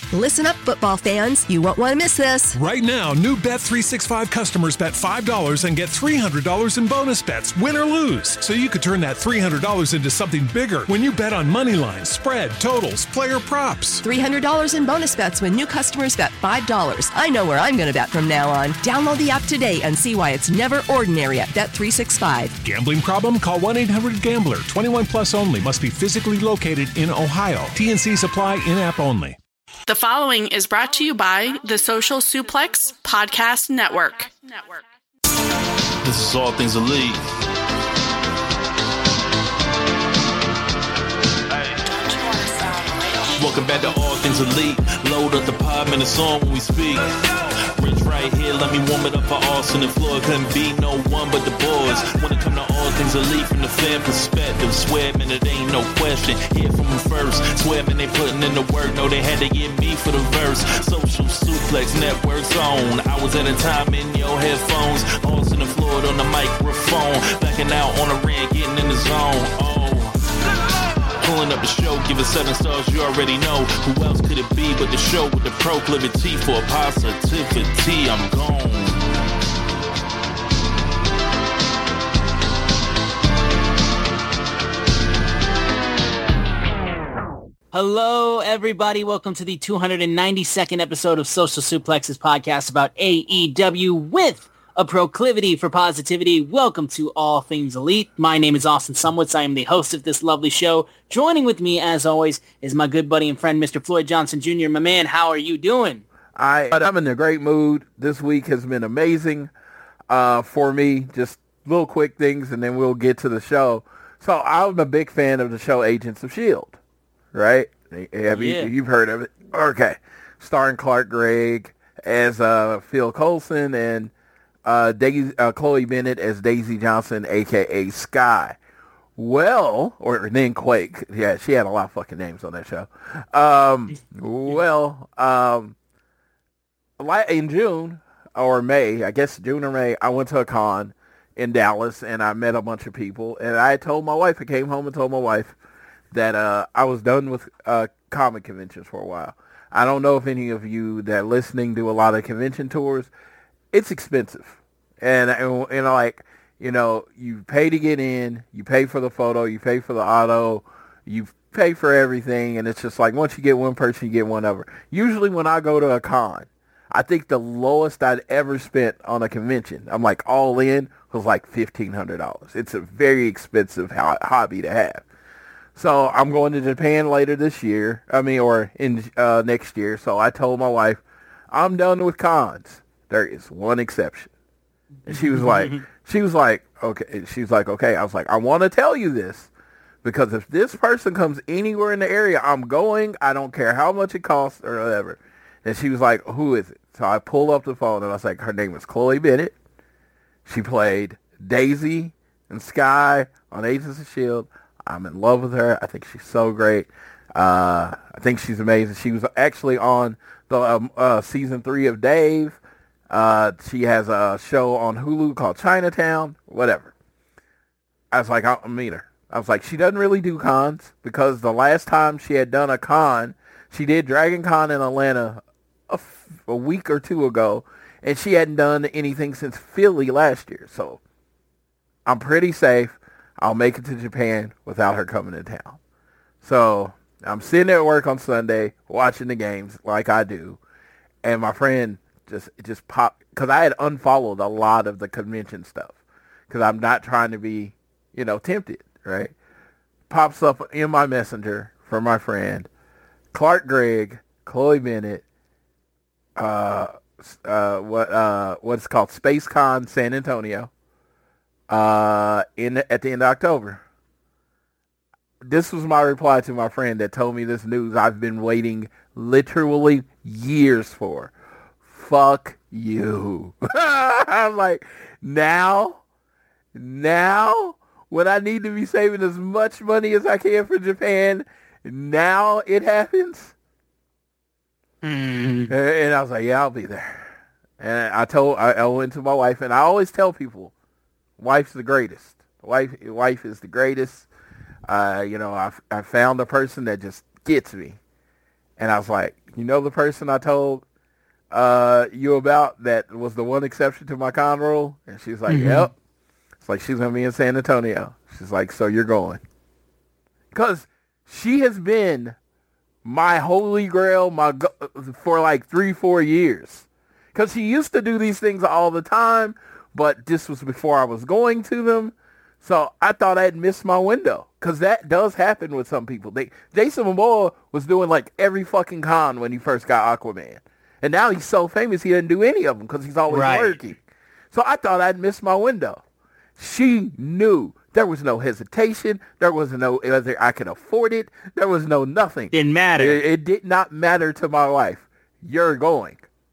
Listen up, football fans. You won't want to miss this. Right now, new Bet365 customers bet $5 and get $300 in bonus bets, win or lose. So you could turn that $300 into something bigger when you bet on money lines, spread, totals, player props. $300 in bonus bets when new customers bet $5. I know where I'm going to bet from now on. Download the app today and see why it's never ordinary at Bet365. Gambling problem? Call 1-800-GAMBLER. 21 plus only. Must be physically located in Ohio. T&Cs apply. In-app only. The following is brought to you by the Social Suplex Podcast Network. This is All Things Elite. Welcome back to All Things Elite. Load up the pod, man, it's on when we speak. Rich right here, let me warm it up for Austin and Floyd. Couldn't be no one but the boys. When it come to All Things Elite from the fan perspective, swear, man, it ain't no question. Hear from them first. Swear, man, they putting in the work. No, they had to get me for the verse. Social Suplex Network's on. Hours at a time in your headphones. Austin and Floyd on the microphone. Backing out on the rant, getting in the zone. Pulling up the show, give it 7 stars, you already know. Who else could it be but the show with the proclivity for positivity? I'm gone. Hello, everybody. Welcome to the 292nd episode of Social Suplex's podcast about AEW with a proclivity for positivity. Welcome to All Things Elite. My name is Austin Sumwitz. I am the host of this lovely show. Joining with me, as always, is my good buddy and friend, Mr. Floyd Johnson Jr. My man, how are you doing? I'm in a great mood. This week has been amazing for me. Just little quick things, and then we'll get to the show. So I'm a big fan of the show Agents of S.H.I.E.L.D., right? You've heard of it? Okay. Starring Clark Gregg as Phil Coulson and Chloe Bennett as Daisy Johnson, a.k.a. Sky. Well, or then Quake. Yeah, she had a lot of fucking names on that show. In June or May, I guess June or May, I went to a con in Dallas, and I met a bunch of people. And I told my wife, I came home and told my wife that I was done with comic conventions for a while. I don't know if any of you that are listening do a lot of convention tours. It's expensive. And you pay to get in, you pay for the photo, you pay for the auto, you pay for everything, and it's just like once you get one person, you get one other. Usually when I go to a con, I think the lowest I'd ever spent on a convention, I'm like all in, was like $1,500. It's a very expensive hobby to have. So I'm going to Japan later this year, next year. So I told my wife, I'm done with cons. There is one exception. And she was like, okay. She's like, okay. I was like, I want to tell you this because if this person comes anywhere in the area, I'm going. I don't care how much it costs or whatever. And she was like, who is it? So I pulled up the phone and I was like, her name is Chloe Bennett. She played Daisy and Sky on Agents of S.H.I.E.L.D. I'm in love with her. I think she's so great. I think she's amazing. She was actually on the season 3 of Dave. She has a show on Hulu called Chinatown, whatever. I was like, I'll meet her. I was like, she doesn't really do cons because the last time she had done a con, she did Dragon Con in Atlanta a week or two ago, and she hadn't done anything since Philly last year. So I'm pretty safe. I'll make it to Japan without her coming to town. So I'm sitting at work on Sunday watching the games like I do, and my friend just popped because I had unfollowed a lot of the convention stuff because I'm not trying to be, tempted, right? Pops up in my messenger from my friend Clark Gregg, Chloe Bennett, what's called SpaceCon San Antonio, at the end of October. This was my reply to my friend that told me this news I've been waiting literally years for. Fuck you. I'm like, now, when I need to be saving as much money as I can for Japan, now it happens. And I was like, yeah, I'll be there. And I went to my wife, and I always tell people, wife's the greatest. Wife is the greatest. I found a person that just gets me. And I was like, you know the person I told you about that was the one exception to my con rule? And she's like, yep. It's like, she's going to be in San Antonio. She's like, so you're going. Because she has been my holy grail for like 3-4 years. Because she used to do these things all the time, but this was before I was going to them. So I thought I'd missed my window, because that does happen with some people. Jason Momoa was doing like every fucking con when he first got Aquaman. And now he's so famous he doesn't do any of them because he's always working. So I thought I'd missed my window. She knew. There was no hesitation. There was no whether I could afford it. There was no nothing. Didn't matter. It did not matter to my wife. You're going.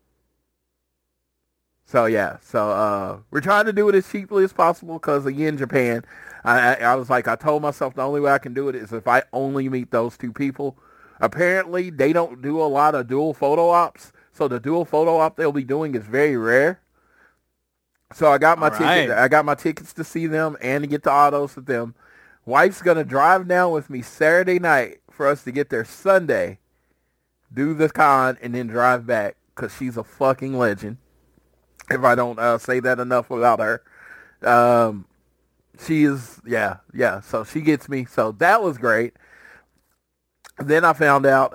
So yeah, we're trying to do it as cheaply as possible because again, Japan, I was like, I told myself the only way I can do it is if I only meet those two people. Apparently, they don't do a lot of dual photo ops, so the dual photo op they'll be doing is very rare. So I got my ticket. I got my tickets to see them and to get the autos with them. Wife's gonna drive down with me Saturday night for us to get there Sunday, do the con, and then drive back because she's a fucking legend. If I don't say that enough about her. She is, yeah. So she gets me. So that was great. Then I found out,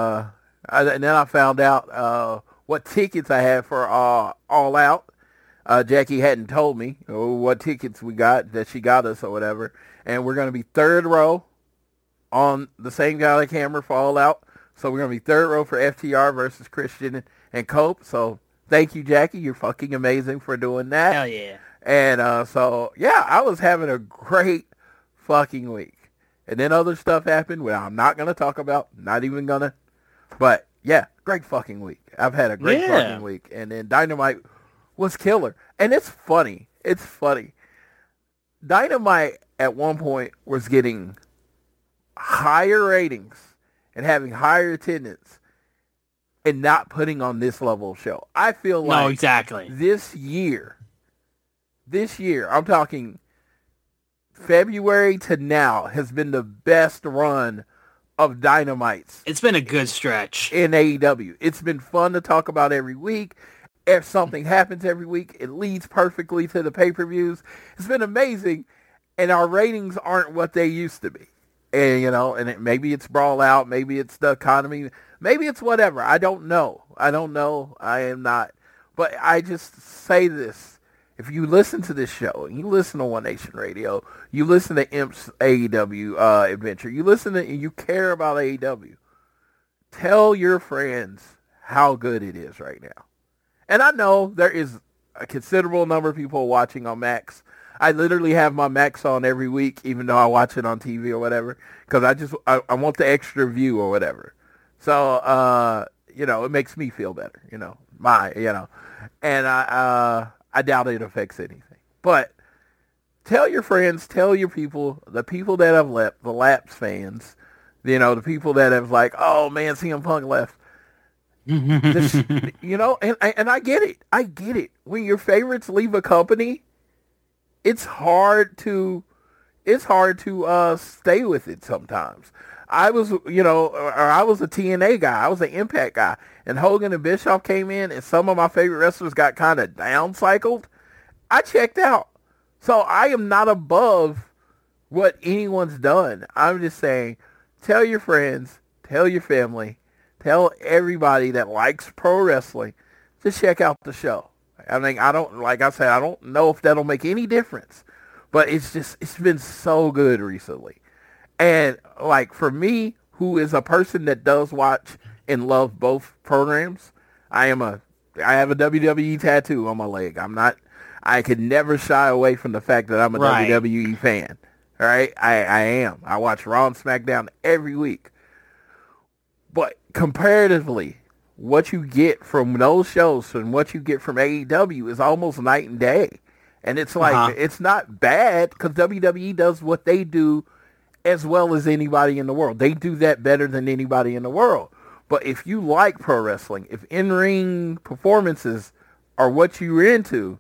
what tickets I had for All Out. Jackie hadn't told me what tickets we got, that she got us or whatever. And we're going to be third row on the same guy camera for All Out. So we're going to be third row for FTR versus Christian and Cope. So thank you, Jackie. You're fucking amazing for doing that. Hell yeah. And so, yeah, I was having a great fucking week. And then other stuff happened, which I'm not going to talk about. Not even going to. But, yeah, great fucking week. I've had a great fucking week. And then Dynamite was killer. And it's funny. It's funny. Dynamite at one point was getting higher ratings and having higher attendance and not putting on this level of show. I feel like this year, I'm talking February to now, has been the best run of Dynamites. It's been a good stretch in AEW. It's been fun to talk about every week. If something happens every week, it leads perfectly to the pay-per-views. It's been amazing, and our ratings aren't what they used to be. And maybe it's Brawl Out, maybe it's the economy, maybe it's whatever. I don't know. I am not. But I just say this. If you listen to this show, you listen to One Nation Radio, you listen to Imp's AEW Adventure, you care about AEW, tell your friends how good it is right now. And I know there is a considerable number of people watching on Max. I literally have my Max on every week, even though I watch it on TV or whatever, because I want the extra view or whatever. So, it makes me feel better, and I doubt it affects anything. But tell your friends, tell your people, the people that have left, the lapsed fans, the people that have like, oh man, CM Punk left. This, and I get it. I get it. When your favorites leave a company, it's hard to stay with it sometimes. I was a TNA guy. I was an Impact guy. And Hogan and Bischoff came in, and some of my favorite wrestlers got kind of down-cycled. I checked out. So I am not above what anyone's done. I'm just saying, tell your friends, tell your family, tell everybody that likes pro wrestling to check out the show. I mean, I don't know if that'll make any difference, but it's been so good recently. And like for me, who is a person that does watch and love both programs, I have a WWE tattoo on my leg. I could never shy away from the fact that I'm a WWE fan. All right. I am. I watch Raw and SmackDown every week. But comparatively, what you get from those shows and what you get from AEW is almost night and day. And it's like, it's not bad because WWE does what they do as well as anybody in the world. They do that better than anybody in the world. But if you like pro wrestling, if in-ring performances are what you're into,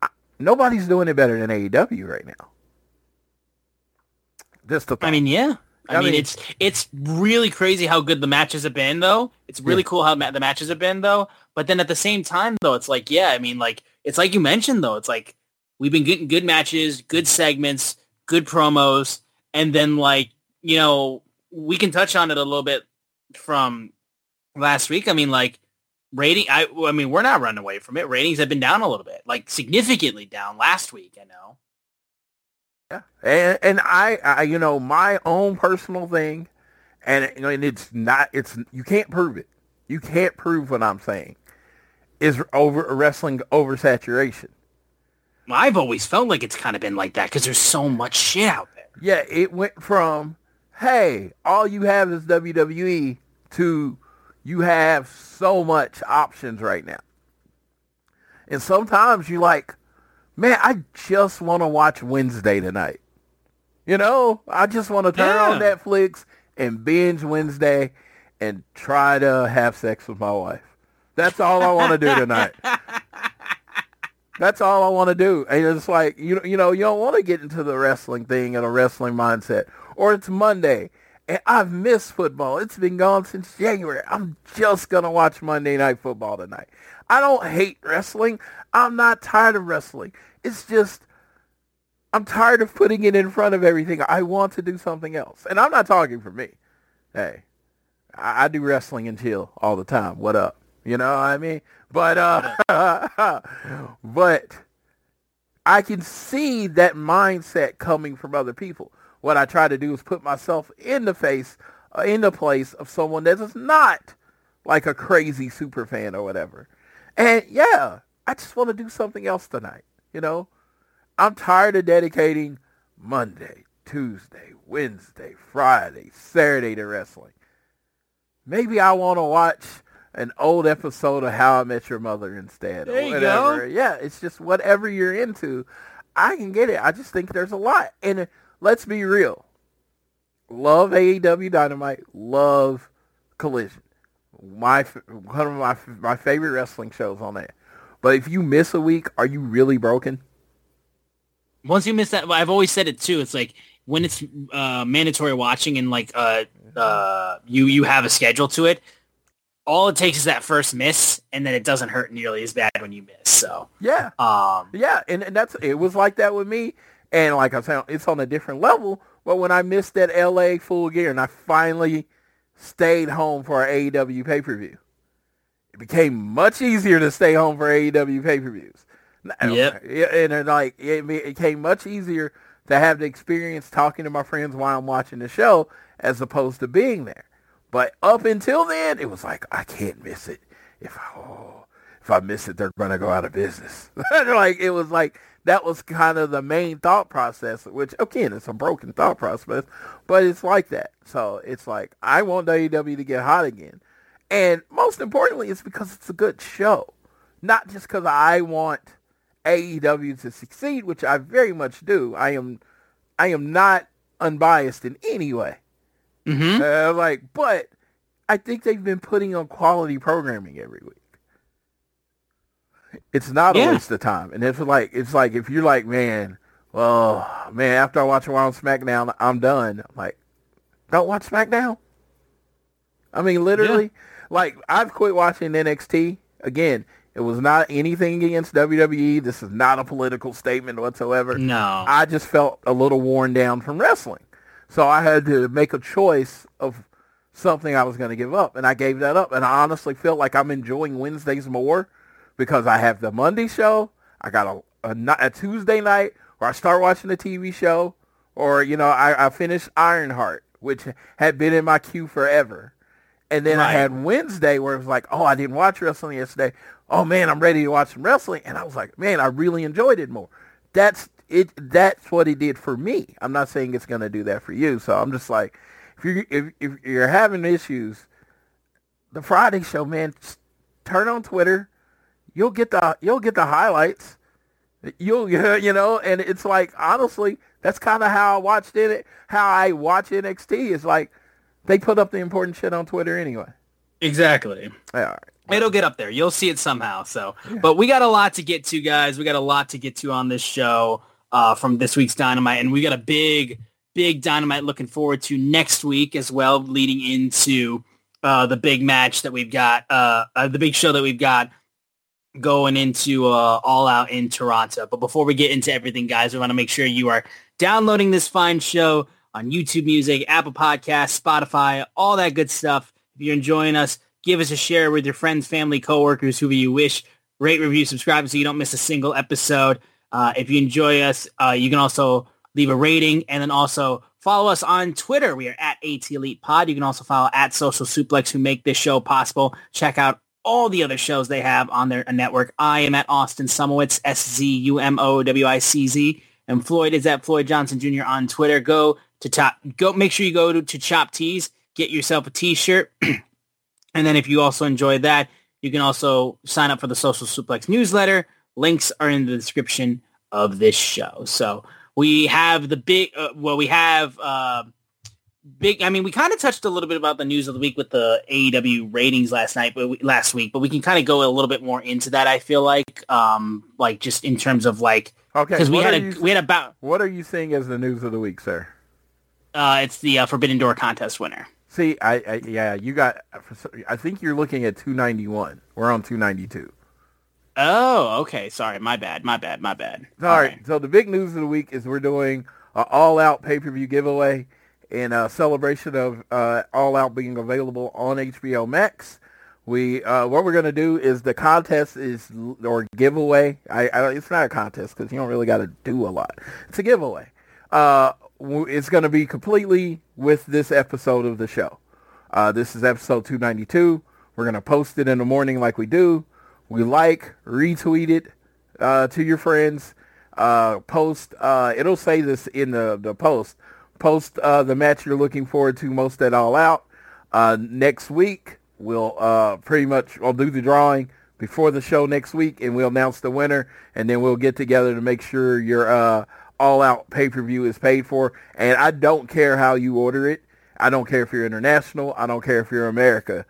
nobody's doing it better than AEW right now. Just a thought. I mean, yeah. I mean, it's really crazy how good the matches have been, though. It's really cool how the matches have been, though. But then at the same time, though, it's like, yeah, I mean, like, it's like you mentioned, though. It's like we've been getting good matches, good segments, good promos, and then, like, you know, we can touch on it a little bit from last week. I mean, like, I mean, we're not running away from it. Ratings have been down a little bit, like, significantly down last week, I know. Yeah, and I you know, my own personal thing, and you know, and it's you can't prove it. You can't prove what I'm saying. Is wrestling oversaturation. I've always felt like it's kind of been like that because there's so much shit out there. Yeah, it went from, hey, all you have is WWE to you have so much options right now. And sometimes you like, man, I just want to watch Wednesday tonight. You know, I just want to turn on Netflix and binge Wednesday and try to have sex with my wife. That's all I want to do tonight. That's all I want to do. And it's like, you know, you don't want to get into the wrestling thing and a wrestling mindset. Or it's Monday, and I've missed football. It's been gone since January. I'm just going to watch Monday Night Football tonight. I don't hate wrestling. I'm not tired of wrestling. It's just, I'm tired of putting it in front of everything. I want to do something else. And I'm not talking for me. Hey, I do wrestling and chill all the time. What up? You know what I mean? But but I can see that mindset coming from other people. What I try to do is put myself in the place of someone that is not like a crazy super fan or whatever. And yeah, I just want to do something else tonight. You know, I'm tired of dedicating Monday, Tuesday, Wednesday, Friday, Saturday to wrestling. Maybe I want to watch an old episode of How I Met Your Mother instead. There you go. Yeah, it's just whatever you're into. I can get it. I just think there's a lot. And let's be real. Love AEW Dynamite. Love Collision. One of my favorite wrestling shows on there. But if you miss a week, are you really broken? Once you miss that, I've always said it too. It's like when it's mandatory watching and like you have a schedule to it. All it takes is that first miss, and then it doesn't hurt nearly as bad when you miss. So yeah, and it was like that with me. And like I said, it's on a different level. But when I missed that LA Full Gear, and I finally stayed home for our AEW pay-per-view, it became much easier to stay home for AEW pay-per-views. Yep. And it became much easier to have the experience talking to my friends while I'm watching the show, as opposed to being there. But up until then, it was like, I can't miss it. If I miss it, they're going to go out of business. Like, it was like, that was kind of the main thought process, which, again, it's a broken thought process, but it's like that. So it's like, I want AEW to get hot again. And most importantly, it's because it's a good show. Not just because I want AEW to succeed, which I very much do. I am not unbiased in any way. Mm-hmm. But I think they've been putting on quality programming every week. It's not a waste of time. And it's like if you're like, man, after I watch a while on SmackDown, I'm done. I'm like, don't watch SmackDown. I mean, literally, like, I've quit watching NXT. Again, it was not anything against WWE. This is not a political statement whatsoever. No. I just felt a little worn down from wrestling. So I had to make a choice of something I was going to give up, and I gave that up. And I honestly feel like I'm enjoying Wednesdays more because I have the Monday show. I got a Tuesday night where I start watching a TV show, or, you know, I finished Ironheart, which had been in my queue forever. And then I had Wednesday where it was like, oh, I didn't watch wrestling yesterday. Oh, man, I'm ready to watch some wrestling. And I was like, man, I really enjoyed it more. That's what it did for me. I'm not saying it's going to do that for you. So I'm just like, if you're having issues, the Friday show, man, just turn on Twitter. You'll get the highlights. You know, and it's like, honestly, that's kind of how I watched it. How I watch NXT is like, they put up the important shit on Twitter anyway. Exactly. All right. It'll get up there. You'll see it somehow. So, but we got a lot to get to, guys. We got a lot to get to on this show from this week's Dynamite, and we got a big big Dynamite looking forward to next week as well, leading into the big match that we've got, the big show that we've got going into All Out in Toronto. But before we get into everything, guys, we want to make sure you are downloading this fine show on YouTube Music, Apple Podcasts, Spotify, all that good stuff. If you're enjoying us, give us a share with your friends, family, coworkers, whoever you wish. Rate, review, subscribe so you don't miss a single episode. If you enjoy us, you can also leave a rating, and then also follow us on Twitter. We are at ATElitePod. You can also follow at Social Suplex, who make this show possible. Check out all the other shows they have on their network. I am at Austin Szumowicz, SZUMOWICZ, and Floyd is at Floyd Johnson Jr. on Twitter. Make sure you go to Chop Tees, get yourself a t-shirt. And then if you also enjoy that, you can also sign up for the Social Suplex newsletter. Links are in the description of this show. So we have the big, we kind of touched a little bit about the news of the week with the AEW ratings last week, but we can kind of go a little bit more into that. I feel like just in terms of okay, because we had about. What are you seeing as the news of the week, sir? It's the Forbidden Door contest winner. See, you got. I think you're looking at 291. We're on 292. Oh, okay. Sorry, my bad. All right. So the big news of the week is we're doing an all-out pay-per-view giveaway in celebration of All Out being available on HBO Max. What we're gonna do is the contest or giveaway. It's not a contest because you don't really got to do a lot. It's a giveaway. It's going to be completely with this episode of the show. This is episode 292. We're going to post it in the morning like we do. We retweet it to your friends. Post, it'll say this in the post. Post the match you're looking forward to most at All Out. Next week, we'll I'll do the drawing before the show next week, and we'll announce the winner, and then we'll get together to make sure your All Out pay-per-view is paid for. And I don't care how you order it. I don't care if you're international. I don't care if you're America.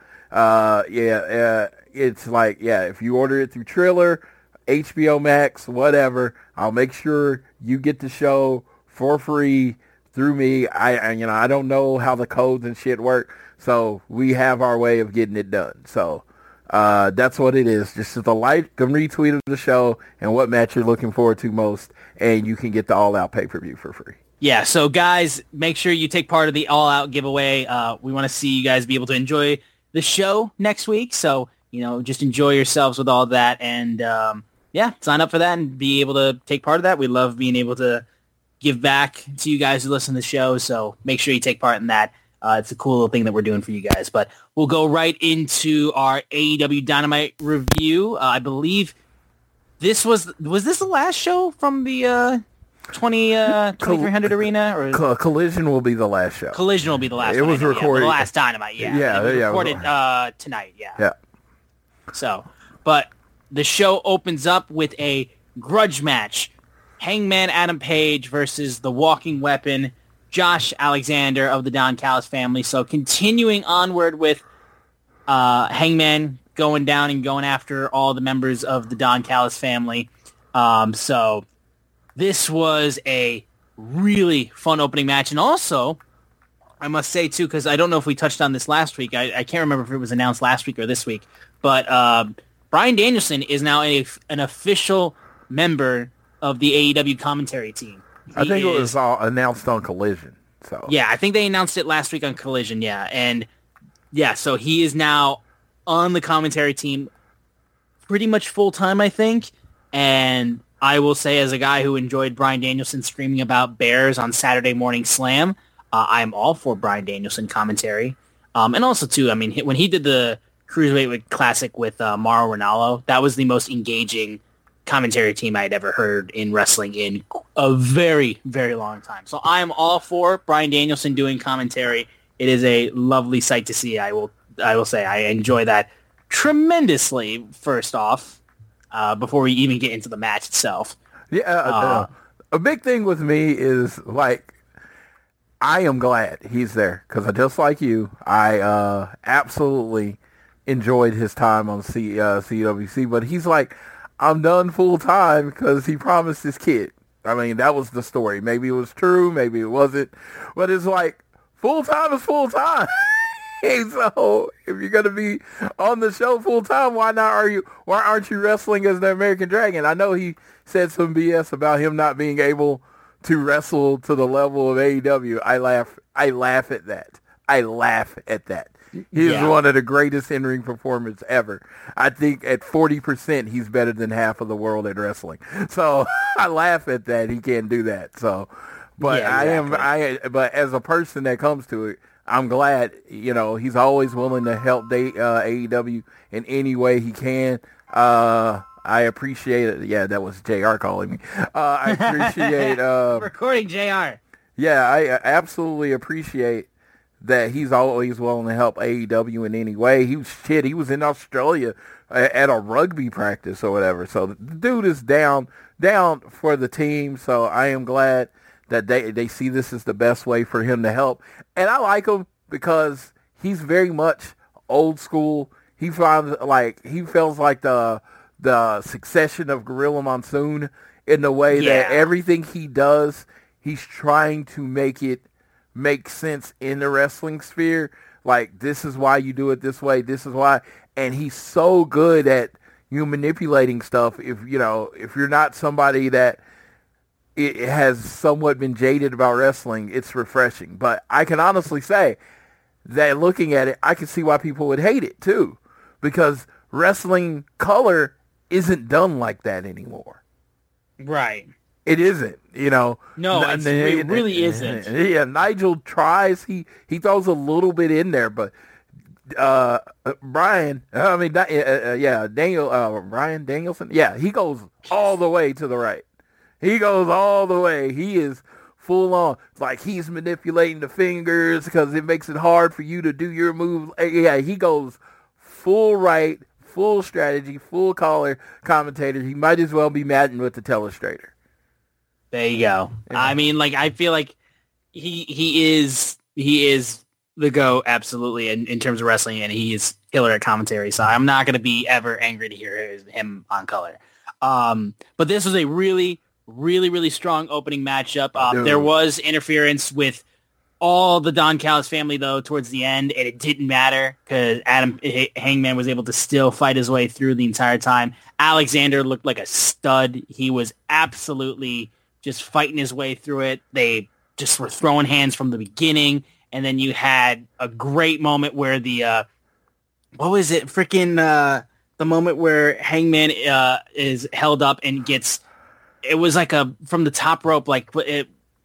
It's if you order it through Triller, HBO Max, whatever, I'll make sure you get the show for free through me. I don't know how the codes and shit work, so we have our way of getting it done. So that's what it is. Just the like and retweet of the show and what match you're looking forward to most, and you can get the All Out pay-per-view for free. Yeah, so guys, make sure you take part of the All Out giveaway. We want to see you guys be able to enjoy the show next week. So, just enjoy yourselves with all that. And, sign up for that and be able to take part of that. We love being able to give back to you guys who listen to the show. So make sure you take part in that. It's a cool little thing that we're doing for you guys. But we'll go right into our AEW Dynamite review. I believe this was this the last show from the 2300 Arena? Or Collision will be the last show. Collision will be the last It was recorded. the last Dynamite, yeah. Yeah, it was yeah. recorded tonight, yeah. Yeah. So, but the show opens up with a grudge match. Hangman Adam Page versus the Walking Weapon, Josh Alexander of the Don Callis family. So continuing onward with Hangman going down and going after all the members of the Don Callis family. So this was a really fun opening match. And also, I must say, too, because I don't know if we touched on this last week. I can't remember if it was announced last week or this week. But Bryan Danielson is now an official member of the AEW commentary team. I think it was all announced on Collision. So yeah, I think they announced it last week on Collision, yeah. And, yeah, so he is now on the commentary team pretty much full-time, I think. And I will say, as a guy who enjoyed Bryan Danielson screaming about Bears on Saturday Morning Slam, I'm all for Bryan Danielson commentary. And also, too, I mean, when he did the Cruiserweight Classic with Mauro Ranallo, that was the most engaging commentary team I had ever heard in wrestling in a very, very long time. So I'm all for Bryan Danielson doing commentary. It is a lovely sight to see. I will say I enjoy that tremendously, first off, before we even get into the match itself. Yeah, a big thing with me is, I am glad he's there because just like you, I absolutely enjoyed his time on CWC, but he's like, I'm done full time because he promised his kid. I mean, that was the story. Maybe it was true, maybe it wasn't. But it's like, full-time is full-time. So if you're going to be on the show full-time, why aren't you wrestling as the American Dragon? I know he said some BS about him not being able to wrestle to the level of AEW. I laugh at that. I laugh at that. He's one of the greatest in-ring performers ever. I think at 40%, he's better than half of the world at wrestling. So I laugh at that. He can't do that. So, but but as a person that comes to it, I'm glad, he's always willing to help AEW in any way he can. I appreciate it. Yeah, that was JR calling me. I appreciate... recording JR. Yeah, I absolutely appreciate that he's always willing to help AEW in any way. He was in Australia at a rugby practice or whatever. So the dude is down for the team. So I am glad that they see this as the best way for him to help. And I like him because he's very much old school. He feels like the succession of Gorilla Monsoon in the way that everything he does, he's trying to make it make sense in the wrestling sphere. Like, this is why you do it this way. This is why. And he's so good at manipulating stuff. If you're not somebody that it has somewhat been jaded about wrestling, it's refreshing. But I can honestly say that looking at it, I can see why people would hate it too, because wrestling color isn't done like that anymore. Right. It isn't, No, it really isn't. Yeah, Nigel tries. He throws a little bit in there, but Brian Danielson. Yeah, he goes all the way to the right. He goes all the way. He is full on. Like, he's manipulating the fingers because it makes it hard for you to do your move. Yeah, he goes full right, full strategy, full collar commentator. He might as well be Madden with the telestrator. There you go. Yeah. I mean, I feel like he is the GOAT, absolutely, in terms of wrestling, and he is killer at commentary. So I'm not going to be ever angry to hear him on color. But this was a really, really, really strong opening matchup. There was interference with all the Don Callis family, though, towards the end, and it didn't matter because Hangman was able to still fight his way through the entire time. Alexander looked like a stud. He was absolutely just fighting his way through it. They just were throwing hands from the beginning, and then you had a great moment where the moment where Hangman is held up and gets, it was like from the top rope, God,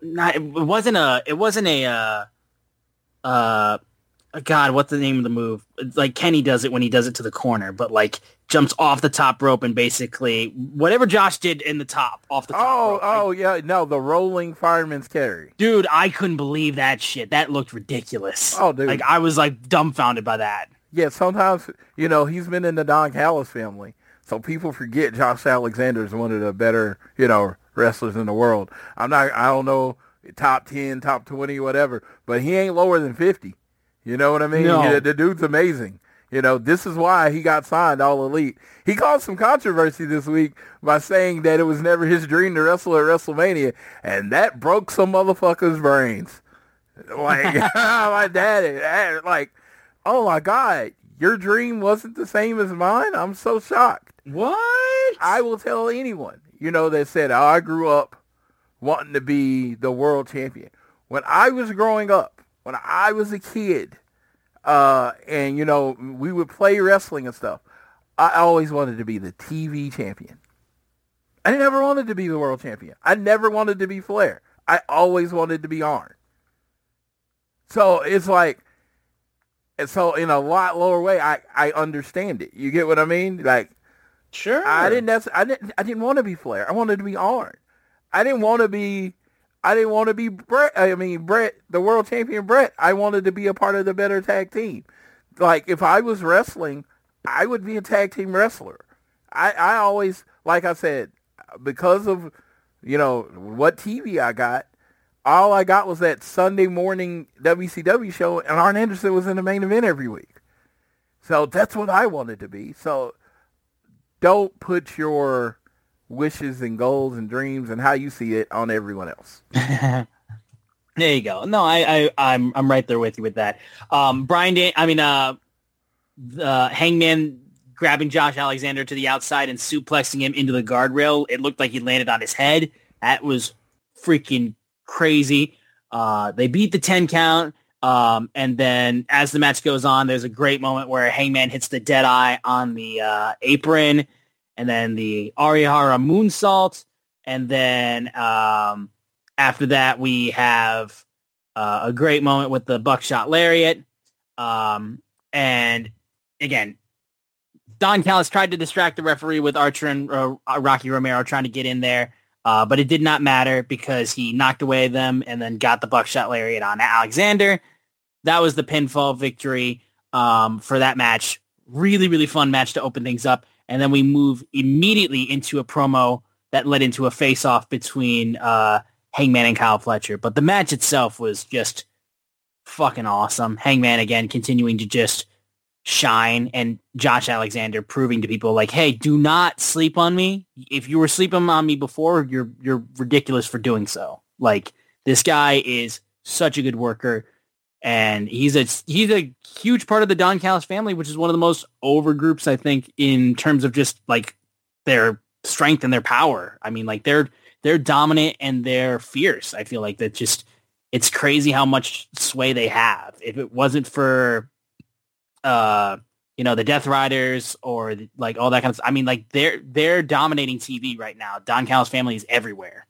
what's the name of the move? Like Kenny does it when he does it to the corner, but jumps off the top rope and basically whatever Josh did in the top off the top rope. The rolling fireman's carry. Dude, I couldn't believe that shit. That looked ridiculous. Oh, dude. I was dumbfounded by that. Yeah, sometimes, he's been in the Don Callis family, so people forget Josh Alexander is one of the better, wrestlers in the world. I don't know, top 10, top 20, whatever, but he ain't lower than 50. You know what I mean? No. The dude's amazing. This is why he got signed All Elite. He caused some controversy this week by saying that it was never his dream to wrestle at WrestleMania, and that broke some motherfuckers' brains. My daddy, oh my God, your dream wasn't the same as mine? I'm so shocked. What? I will tell anyone, that said, I grew up wanting to be the world champion. When I was growing up, when I was a kid, and, we would play wrestling and stuff, I always wanted to be the TV champion. I never wanted to be the world champion. I never wanted to be Flair. I always wanted to be Arn. So it's so in a lot lower way, I understand it. You get what I mean? Sure. I didn't want to be Flair. I wanted to be Arn. I didn't want to be Brett. Brett, the world champion Brett. I wanted to be a part of the better tag team. If I was wrestling, I would be a tag team wrestler. I always, like I said, because of, what TV I got, all I got was that Sunday morning WCW show, and Arn Anderson was in the main event every week. So that's what I wanted to be. So don't put your wishes and goals and dreams and how you see it on everyone else. There you go. No, I'm right there with you with that. Hangman grabbing Josh Alexander to the outside and suplexing him into the guardrail. It looked like he landed on his head. That was freaking crazy. They beat the 10 count. And then as the match goes on, there's a great moment where Hangman hits the Deadeye on the apron, and then the Arihara moonsault. And then after that, we have a great moment with the buckshot lariat. And again, Don Callis tried to distract the referee with Archer and Rocky Romero trying to get in there, but it did not matter because he knocked away them and then got the buckshot lariat on Alexander. That was the pinfall victory for that match. Really, really fun match to open things up. And then we move immediately into a promo that led into a face-off between Hangman and Kyle Fletcher. But the match itself was just fucking awesome. Hangman, again, continuing to just shine, and Josh Alexander proving to people like, hey, do not sleep on me. If you were sleeping on me before, you're ridiculous for doing so. Like, this guy is such a good worker, and he's a huge part of the Don Callis family, which is one of the most over groups, I think, in terms of just like their strength and their power. I mean, like they're dominant and they're fierce. I feel like that just, it's crazy how much sway they have. If it wasn't for the Death Riders or like all that kind of stuff. I mean, like they're dominating TV right now. Don Callis family is everywhere.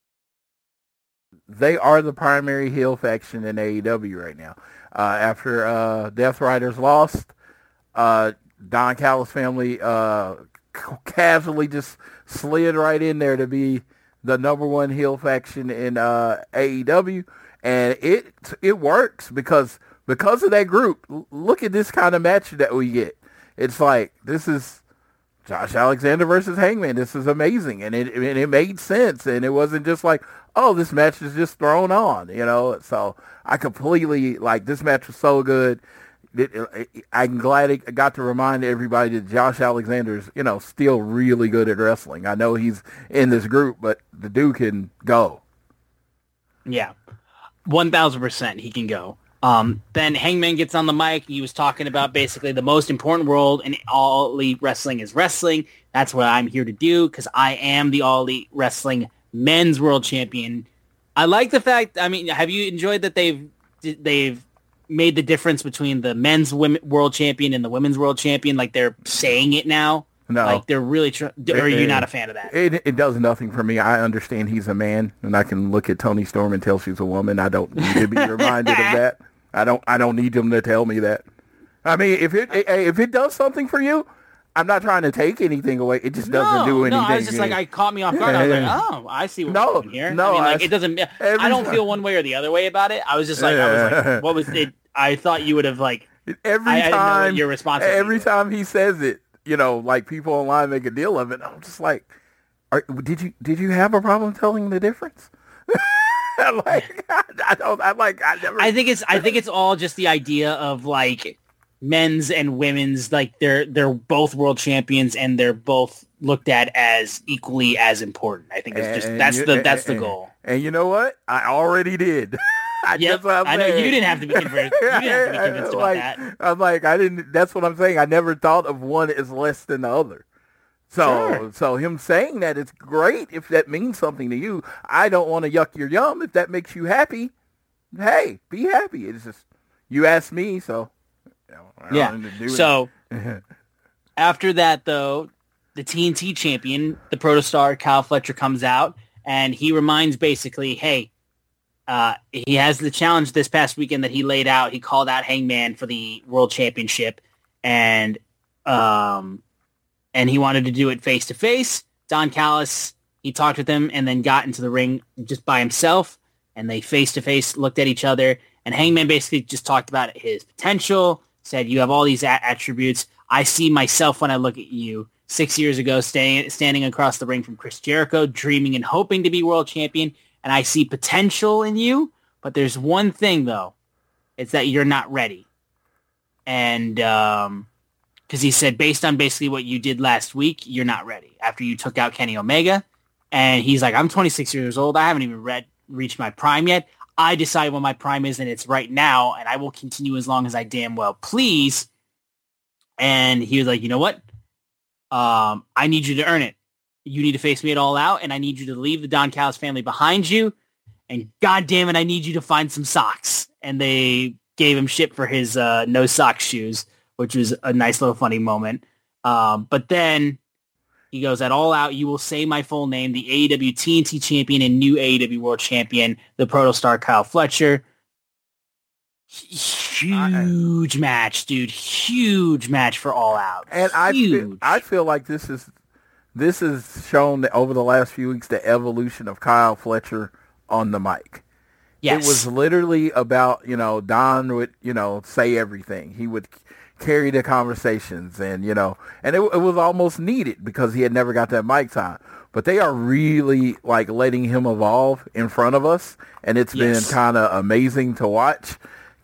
They are the primary heel faction in AEW right now. After Death Riders lost, Don Callis family casually just slid right in there to be the number one heel faction in AEW, and it works because of that group. Look at this kind of match that we get. It's like, this is Josh Alexander versus Hangman. This is amazing. And it made sense. And it wasn't just like, oh, this match is just thrown on, So I completely, this match was so good. I'm glad it got to remind everybody that Josh Alexander is, still really good at wrestling. I know he's in this group, but the dude can go. Yeah, 1,000% he can go. Then Hangman gets on the mic. He was talking about basically the most important role in All Elite Wrestling is wrestling. That's what I'm here to do because I am the All Elite Wrestling Men's World Champion. I like the fact, have you enjoyed that they've made the difference between the Men's World Champion and the Women's World Champion? Like they're saying it now? No. Like they're really or are you not a fan of that? It does nothing for me. I understand he's a man, and I can look at Toni Storm and tell she's a woman. I don't need to be reminded of that. I don't need them to tell me that. I mean, if it does something for you, I'm not trying to take anything away. It just doesn't do anything. No, I was just like, I caught me off guard. I was like, oh, I see what's going here. No, it doesn't. I don't feel one way or the other way about it. I was just like, what was it? I thought you would have like every I time. didn't know what your response. Every time he says it, like people online make a deal of it. I'm just like, did you have a problem telling the difference? I think it's all just the idea of like men's and women's, like they're both world champions and they're both looked at as equally as important. I think it's just that's the goal. And you know what? I already did. I know you didn't have to be convinced. You didn't have to be convinced about that. I'm like, I didn't. That's what I'm saying. I never thought of one as less than the other. So him saying that, it's great if that means something to you. I don't want to yuck your yum. If that makes you happy, hey, be happy. It's just, you asked me, so. So after that, though, the TNT champion, the protostar Kyle Fletcher, comes out and he reminds basically, hey, he has the challenge this past weekend that he laid out. He called out Hangman for the world championship, and he wanted to do it face to face. Don Callis, he talked with him and then got into the ring just by himself, and they face to face looked at each other. And Hangman basically just talked about his potential, said, you have all these attributes. I see myself when I look at you. 6 years ago, standing across the ring from Chris Jericho, dreaming and hoping to be world champion, and I see potential in you. But there's one thing, though. It's that you're not ready. And because he said, based on basically what you did last week, you're not ready. after you took out Kenny Omega. And he's like, I'm 26 years old. I haven't even reached my prime yet. I decide when my prime is, and it's right now, and I will continue as long as I damn well please. And he was like, you know what? I need you to earn it. You need to face me at All Out, and I need you to leave the Don Callis family behind you. And God damn it, I need you to find some socks. And they gave him shit for his no sock shoes, which was a nice little funny moment. But then he goes, at All Out, you will say my full name, the AEW TNT champion and new AEW world champion, the Protostar Kyle Fletcher. Huge match, dude. Huge match for All Out. And I feel like this is shown that over the last few weeks the evolution of Kyle Fletcher on the mic. Yes. It was literally about, Don would, say everything. He would carry the conversations and it was almost needed because he had never got that mic time. But they are really like letting him evolve in front of us, and it's been kind of amazing to watch.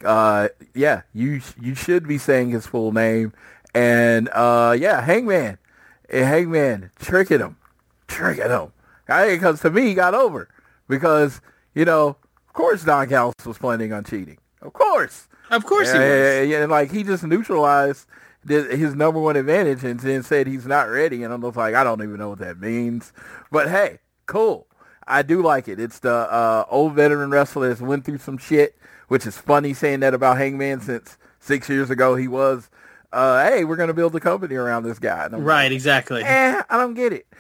You should be saying his full name. And Hangman, tricking him. Because to me, he got over because, of course Don Callis was planning on cheating. Of course he was. Yeah, like he just neutralized his number one advantage and then said he's not ready. And I'm just like, I don't even know what that means. But hey, cool. I do like it. It's the old veteran wrestler that's went through some shit, which is funny saying that about Hangman since 6 years ago he was, hey, we're going to build a company around this guy. Right, like, exactly. I don't get it.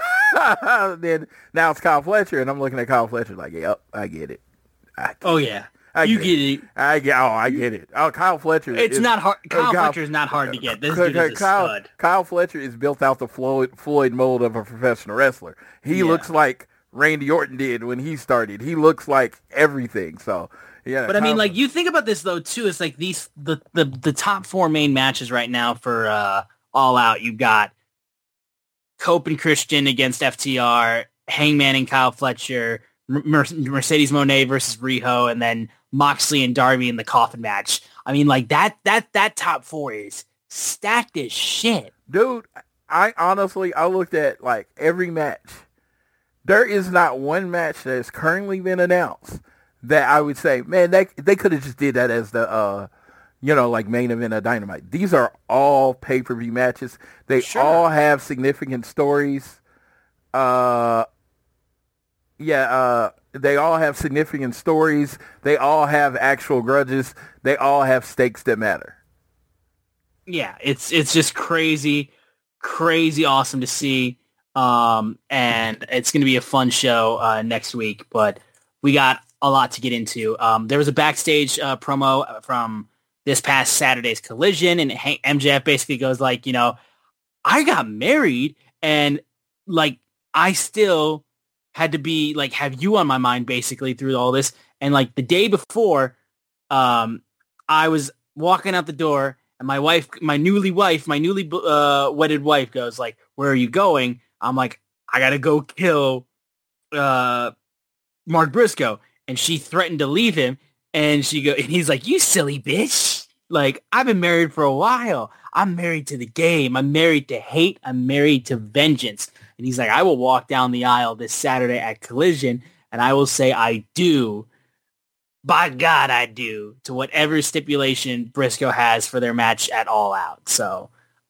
Then now it's Kyle Fletcher, and I'm looking at Kyle Fletcher like, yep, I get it. You get it. I get it. Oh, Kyle Fletcher. It's not hard. Kyle Fletcher is not hard to get. This dude is a stud. Kyle Fletcher is built out the Floyd mold of a professional wrestler. He looks like Randy Orton did when he started. He looks like everything. So, yeah. But I mean, like, you think about this though too. It's like the top four main matches right now for All Out. You've got Cope and Christian against FTR, Hangman and Kyle Fletcher, Mercedes Moné versus Riho, and then Moxley and Darby in the coffin match. I mean, like that top four is stacked as shit. Dude, I looked at like every match. There is not one match that has currently been announced that I would say, man, they could have just did that as the like main event of Dynamite. These are all pay-per-view matches. They all have significant stories. They all have significant stories. They all have actual grudges. They all have stakes that matter. Yeah, it's just crazy awesome to see. And it's going to be a fun show next week, but we got a lot to get into. There was a backstage promo from this past Saturday's Collision, and MJF basically goes like, I got married, and like I still had to be like have you on my mind basically through all this. And like the day before, I was walking out the door, and my newly wedded wife goes like, "Where are you going?" I'm like, "I gotta go kill Mark Briscoe," and she threatened to leave him. And he's like, "You silly bitch! Like I've been married for a while. I'm married to the game. I'm married to hate. I'm married to vengeance." And he's like, "I will walk down the aisle this Saturday at Collision, and I will say I do. By God, I do to whatever stipulation Briscoe has for their match at All Out." So,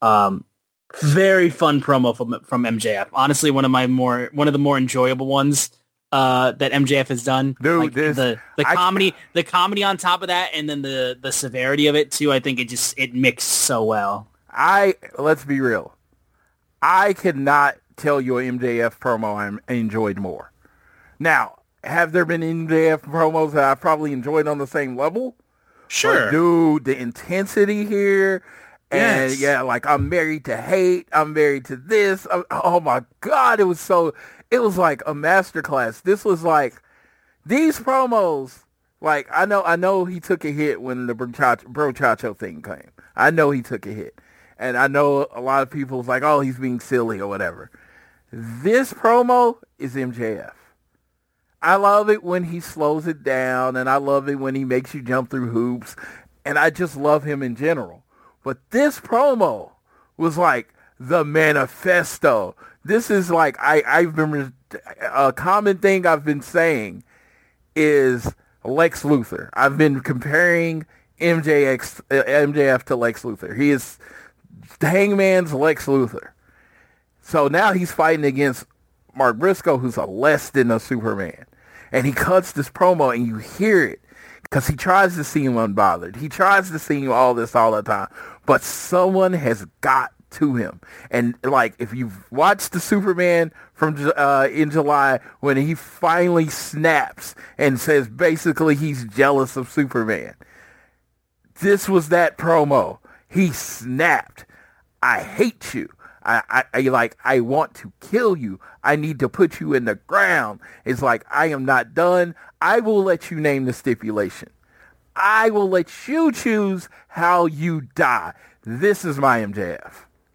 very fun promo from MJF. Honestly, one of the more enjoyable ones that MJF has done. Dude, like the comedy on top of that, and then the severity of it too. I think it mixed so well. Let's be real. I cannot tell you an MJF promo I enjoyed more. Now, have there been MJF promos that I probably enjoyed on the same level? Sure. But dude, the intensity here, and like I'm married to hate, I'm married to this. Oh my God, it was like a masterclass. This was like, these promos, like I know he took a hit when the Brochacho thing came. I know he took a hit. And I know a lot of people was like, oh, he's being silly or whatever. This promo is MJF. I love it when he slows it down, and I love it when he makes you jump through hoops, and I just love him in general. But this promo was like the manifesto. This is like I've been a common thing I've been saying is Lex Luthor. I've been comparing MJF to Lex Luthor. He is Hangman's Lex Luthor. So now he's fighting against Mark Briscoe, who's a less than a Superman. And he cuts this promo, and you hear it because he tries to seem unbothered. He tries to seem all this all the time. But someone has got to him. And like, if you've watched the Superman from in July, when he finally snaps and says basically he's jealous of Superman, this was that promo. He snapped. I hate you. I want to kill you. I need to put you in the ground. It's like, I am not done. I will let you name the stipulation. I will let you choose how you die. This is my MJF.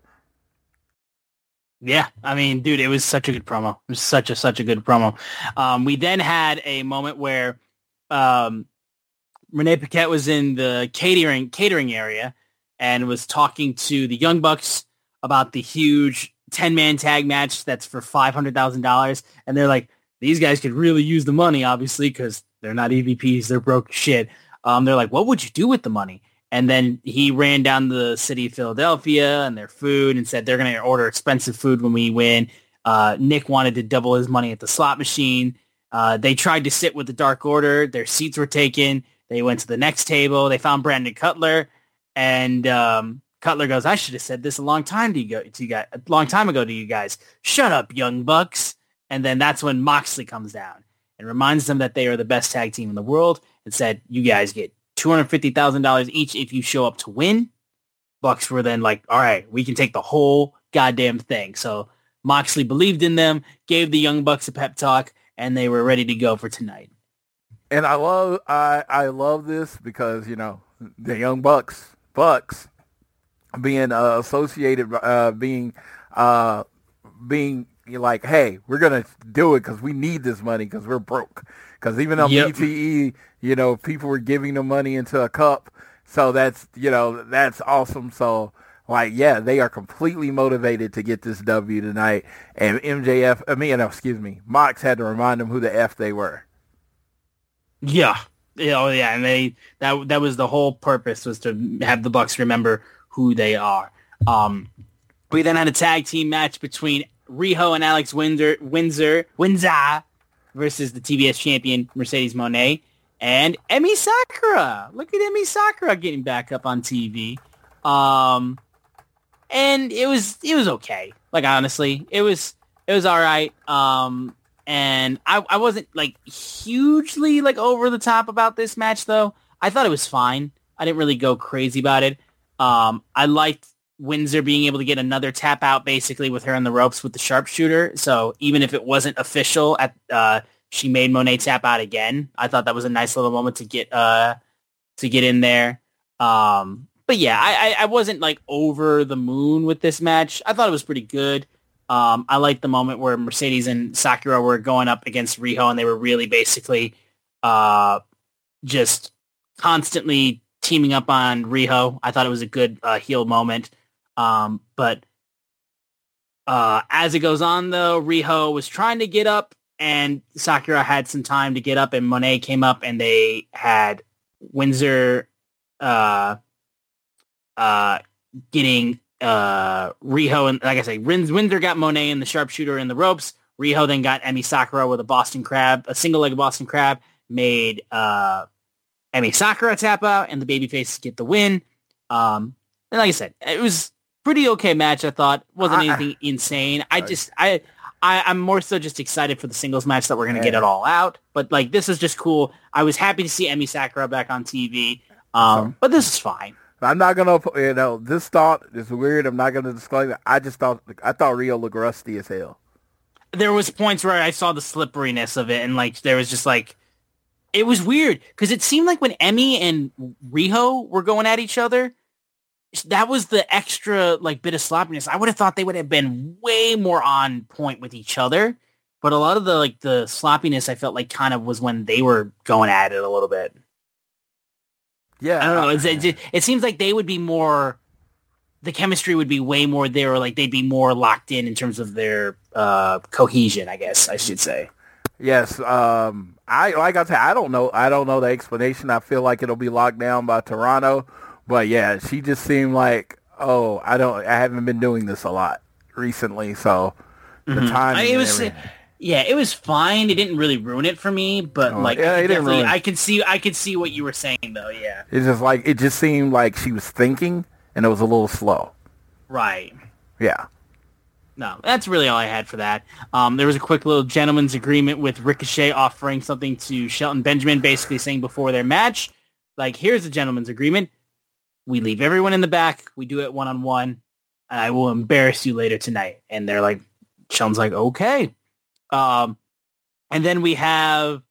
Yeah, I mean, dude, it was such a good promo. It was such a good promo. We then had a moment where Renee Paquette was in the catering area and was talking to the Young Bucks about the huge 10-man tag match that's for $500,000. And they're like, these guys could really use the money, obviously, because they're not EVPs. They're broke shit. They're like, what would you do with the money? And then he ran down the city of Philadelphia and their food and said they're going to order expensive food when we win. Nick wanted to double his money at the slot machine. They tried to sit with the Dark Order. Their seats were taken. They went to the next table. They found Brandon Cutler. And Cutler goes, I should have said this a long time ago to you guys. Shut up, Young Bucks. And then that's when Moxley comes down and reminds them that they are the best tag team in the world and said, you guys get $250,000 each if you show up to win. Bucks were then like, all right, we can take the whole goddamn thing. So Moxley believed in them, gave the Young Bucks a pep talk, and they were ready to go for tonight. And I love this because, you know, the Young Bucks being associated, being like, hey, we're going to do it because we need this money because we're broke. Because even on BTE, you know, people were giving them money into a cup. So that's, you know, that's awesome. So, like, yeah, they are completely motivated to get this W tonight. And Mox had to remind them who the F they were. Yeah. Yeah, and that was the whole purpose, was to have the Bucks remember who they are. We then had a tag team match between Riho and Alex Windsor versus the TBS champion Mercedes Moné and Emi Sakura. Look at Emi Sakura getting back up on TV. And it was okay. Like, honestly, it was all right. And I wasn't like hugely like over the top about this match though. I thought it was fine. I didn't really go crazy about it. I liked Windsor being able to get another tap out basically with her in the ropes with the sharpshooter. So even if it wasn't official, she made Moné tap out again. I thought that was a nice little moment to get in there. But yeah, I wasn't like over the moon with this match. I thought it was pretty good. I liked the moment where Mercedes and Sakura were going up against Riho, and they were really basically just constantly teaming up on Riho. I thought it was a good heel moment. But as it goes on, though, Riho was trying to get up, and Sakura had some time to get up, and Moné came up, and they had Windsor getting Riho, and like I say, Windsor got Moné and the sharpshooter in the ropes. Riho then got Emi Sakura with a single-legged Boston Crab, made Emi Sakura tap out, and the babyface get the win. And like I said, it was pretty okay match, I thought. Wasn't anything insane. I'm more so just excited for the singles match that we're going to get it all out. But like, this is just cool. I was happy to see Emi Sakura back on TV. But this is fine. I'm not gonna, this thought is weird. I'm not gonna disclose it. I thought Riho looked rusty as hell. There was points where I saw the slipperiness of it, and like there was just like, it was weird because it seemed like when Emi and Riho were going at each other, that was the extra like bit of sloppiness. I would have thought they would have been way more on point with each other, but a lot of the sloppiness I felt like kind of was when they were going at it a little bit. Yeah, I don't know. It seems like they would be more the chemistry would be way more there, or like they'd be more locked in terms of their cohesion, I guess I should say. Yes. I don't know the explanation. I feel like it'll be locked down by Toronto, but yeah, she just seemed like, I haven't been doing this a lot recently, so the time. It was fine. It didn't really ruin it for me, but I can see what you were saying though. Yeah, it's just like it just seemed like she was thinking, and it was a little slow. Right. Yeah. No, that's really all I had for that. There was a quick little gentleman's agreement with Ricochet offering something to Shelton Benjamin, basically saying before their match, like, here's the gentleman's agreement. We leave everyone in the back. We do it one-on-one, and I will embarrass you later tonight. And they're like, Shelton's like, okay. And then we have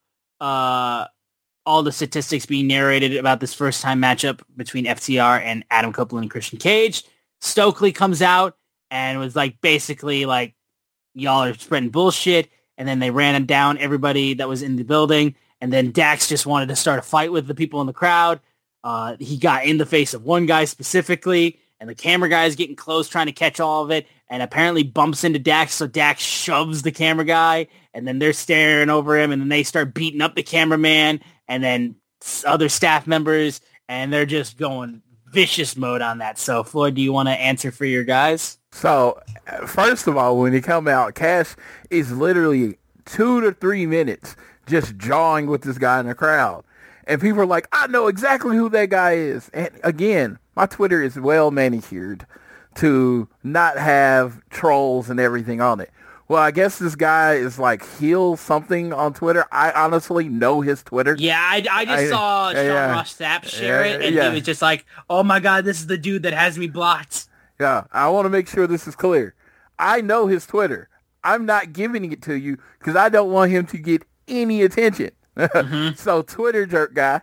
all the statistics being narrated about this first-time matchup between FTR and Adam Copeland and Christian Cage. Stokely comes out and was like, basically like, y'all are spreading bullshit. And then they ran down everybody that was in the building. And then Dax just wanted to start a fight with the people in the crowd. He got in the face of one guy specifically, and the camera guy is getting close trying to catch all of it, and apparently bumps into Dax, so Dax shoves the camera guy, and then they're staring over him, and then they start beating up the cameraman, and then other staff members, and they're just going vicious mode on that. So, Floyd, do you want to answer for your guys? So, first of all, when he come out, Cash is literally 2 to 3 minutes just jawing with this guy in the crowd. And people are like, I know exactly who that guy is. And again, my Twitter is well manicured to not have trolls and everything on it. Well, I guess this guy is like heel something on Twitter. I honestly know his Twitter. Yeah, I just saw Sean Ross Sapp share it, and he was just like, oh my God, this is the dude that has me blocked. Yeah, I want to make sure this is clear. I know his Twitter. I'm not giving it to you because I don't want him to get any attention. Mm-hmm. So Twitter jerk guy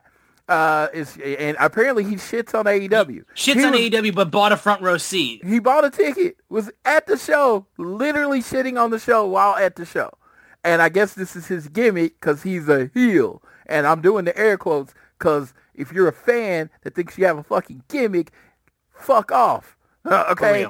and apparently he shits on AEW. AEW, but bought a front row seat. He bought a ticket, was at the show, literally shitting on the show while at the show. And I guess this is his gimmick because he's a heel. And I'm doing the air quotes because if you're a fan that thinks you have a fucking gimmick, fuck off. Okay?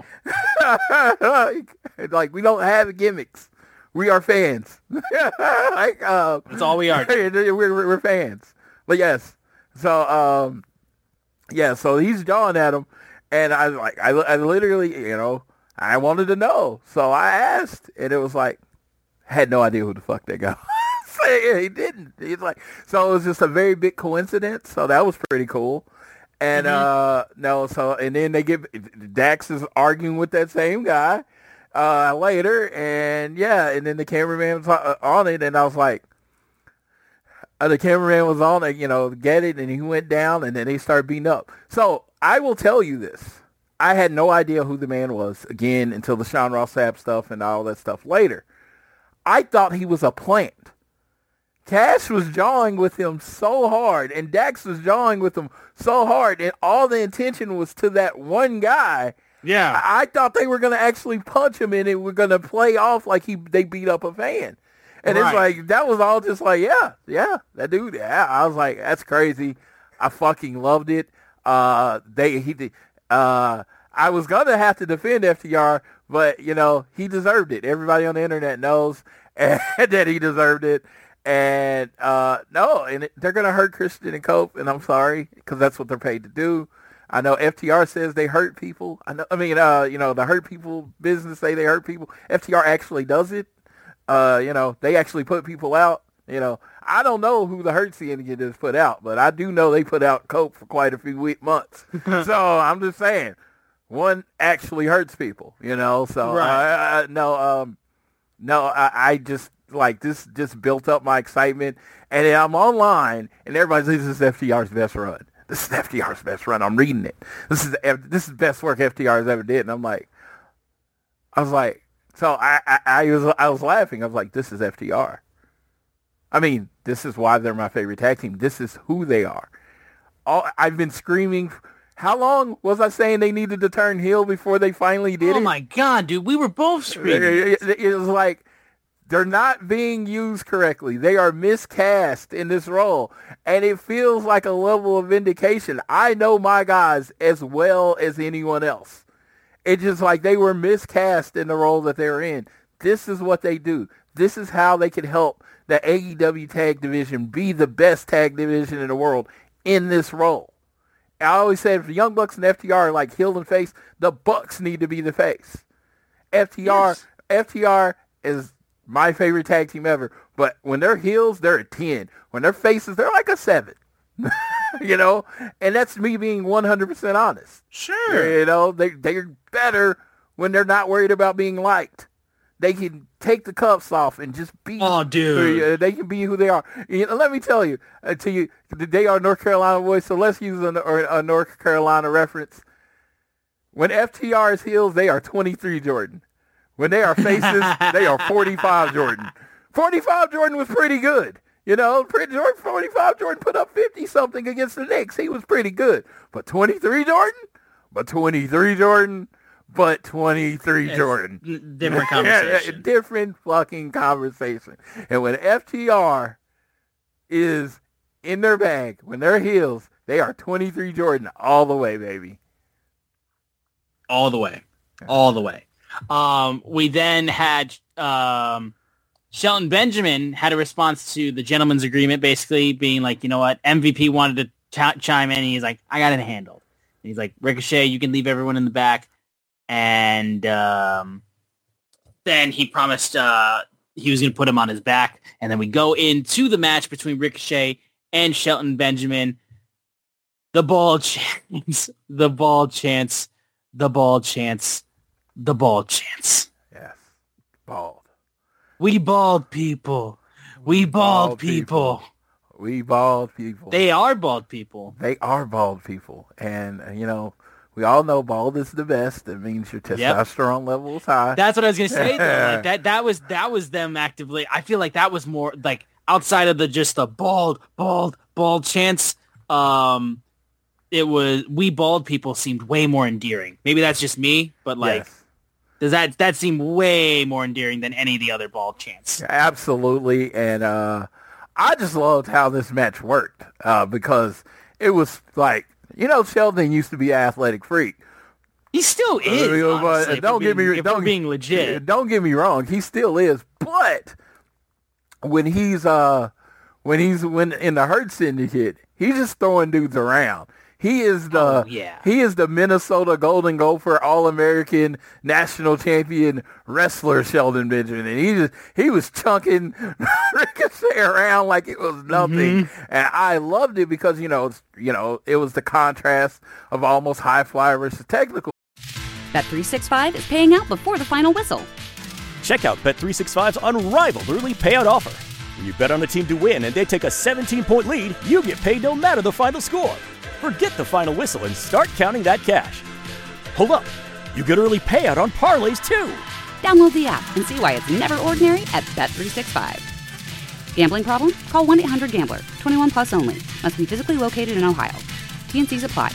Like, we don't have gimmicks. We are fans. That's all we are. We're fans. But yes. So, so he's jawing at him. And I literally, I wanted to know. So I asked. And it was like, had no idea who the fuck that guy was. Yeah, he didn't. He's like, so it was just a very big coincidence. So that was pretty cool. And, and then Dax is arguing with that same guy. Later, and then the cameraman was on it, and I was like, the cameraman was on it, get it, and he went down, and then they started beating up. So, I will tell you this. I had no idea who the man was, again, until the Sean Ross Sapp stuff and all that stuff later. I thought he was a plant. Cash was jawing with him so hard, and Dax was jawing with him so hard, and all the intention was to that one guy. Yeah, I thought they were going to actually punch him and it were going to play off like they beat up a fan. And It's like, that was all just like, that dude. Yeah. I was like, that's crazy. I fucking loved it. I was going to have to defend FTR, but, he deserved it. Everybody on the internet knows that he deserved it. And, they're going to hurt Christian and Cope, and I'm sorry, because that's what they're paid to do. I know FTR says they hurt people. The hurt people business say they hurt people. FTR actually does it. They actually put people out. I don't know who the Hurt Syndicate has put out, but I do know they put out Cope for quite a few months. So I'm just saying, one actually hurts people. So right. I just like this just built up my excitement, and then I'm online, and everybody says this is FTR's best run. This is FTR's best run. I'm reading it. This is the best work FTR has ever did. And I was like, so I was laughing. I was like, this is FTR. I mean, this is why they're my favorite tag team. This is who they are. I've been screaming. How long was I saying they needed to turn heel before they finally did it? Oh my God, dude. We were both screaming. It was like, they're not being used correctly. They are miscast in this role. And it feels like a level of vindication. I know my guys as well as anyone else. It's just like they were miscast in the role that they were in. This is what they do. This is how they can help the AEW tag division be the best tag division in the world in this role. I always said if the Young Bucks and FTR are like heel and face, the Bucks need to be the face. FTR is my favorite tag team ever, but when they're heels, they're a 10. When they're faces, they're like a 7. You know? And that's me being 100% honest. Sure. You know, they're better when they're not worried about being liked. They can take the cuffs off and just be. Oh, dude. They can be who they are. You know, let me tell you, they are North Carolina boys, so let's use a North Carolina reference. When FTR is heels, they are 23 Jordan. When they are faces, they are 45 Jordan. 45 Jordan was pretty good. You know, 45 Jordan put up 50-something against the Knicks. He was pretty good. But 23 Jordan? But 23 Jordan? But 23 Jordan. Different conversation. Different fucking conversation. And when FTR is in their bag, when they're heels, they are 23 Jordan all the way, baby. All the way. All the way. We then had Shelton Benjamin had a response to the gentleman's agreement, basically being like, you know what, MVP wanted to chime in. And he's like, I got it handled. And he's like, Ricochet, you can leave everyone in the back. And then he promised he was going to put him on his back. And then we go into the match between Ricochet and Shelton Benjamin. The ball chance, the ball chance, the ball chance, the ball chance. Yes, bald. We bald people. We bald people. We bald people. They are bald people. They are bald people. And, you know, we all know bald is the best. That means your testosterone level is high. That's what I was gonna say. Though. Like that was them actively. I feel like that was more like outside of just the bald chance. It was we bald people seemed way more endearing. Maybe that's just me, but like, does that seem way more endearing than any of the other bald chants? Absolutely, and I just loved how this match worked because it was like. You know, Sheldon used to be an athletic freak. He still is. Honestly, being legit. Don't get me wrong. He still is. But when he's in the Hurt Syndicate, he's just throwing dudes around. He is the Minnesota Golden Gopher All-American National Champion wrestler Sheldon Benjamin, and he was chunking Ricochet around like it was nothing, and I loved it because it was the contrast of almost high flyer versus technical. Bet365 is paying out before the final whistle. Check out Bet365's unrivaled early payout offer. When you bet on a team to win and they take a 17-point lead, you get paid no matter the final score. Forget the final whistle and start counting that cash. Hold up. You get early payout on parlays, too. Download the app and see why it's never ordinary at Bet365. Gambling problem? Call 1-800-GAMBLER. 21 plus only. Must be physically located in Ohio. T&Cs apply.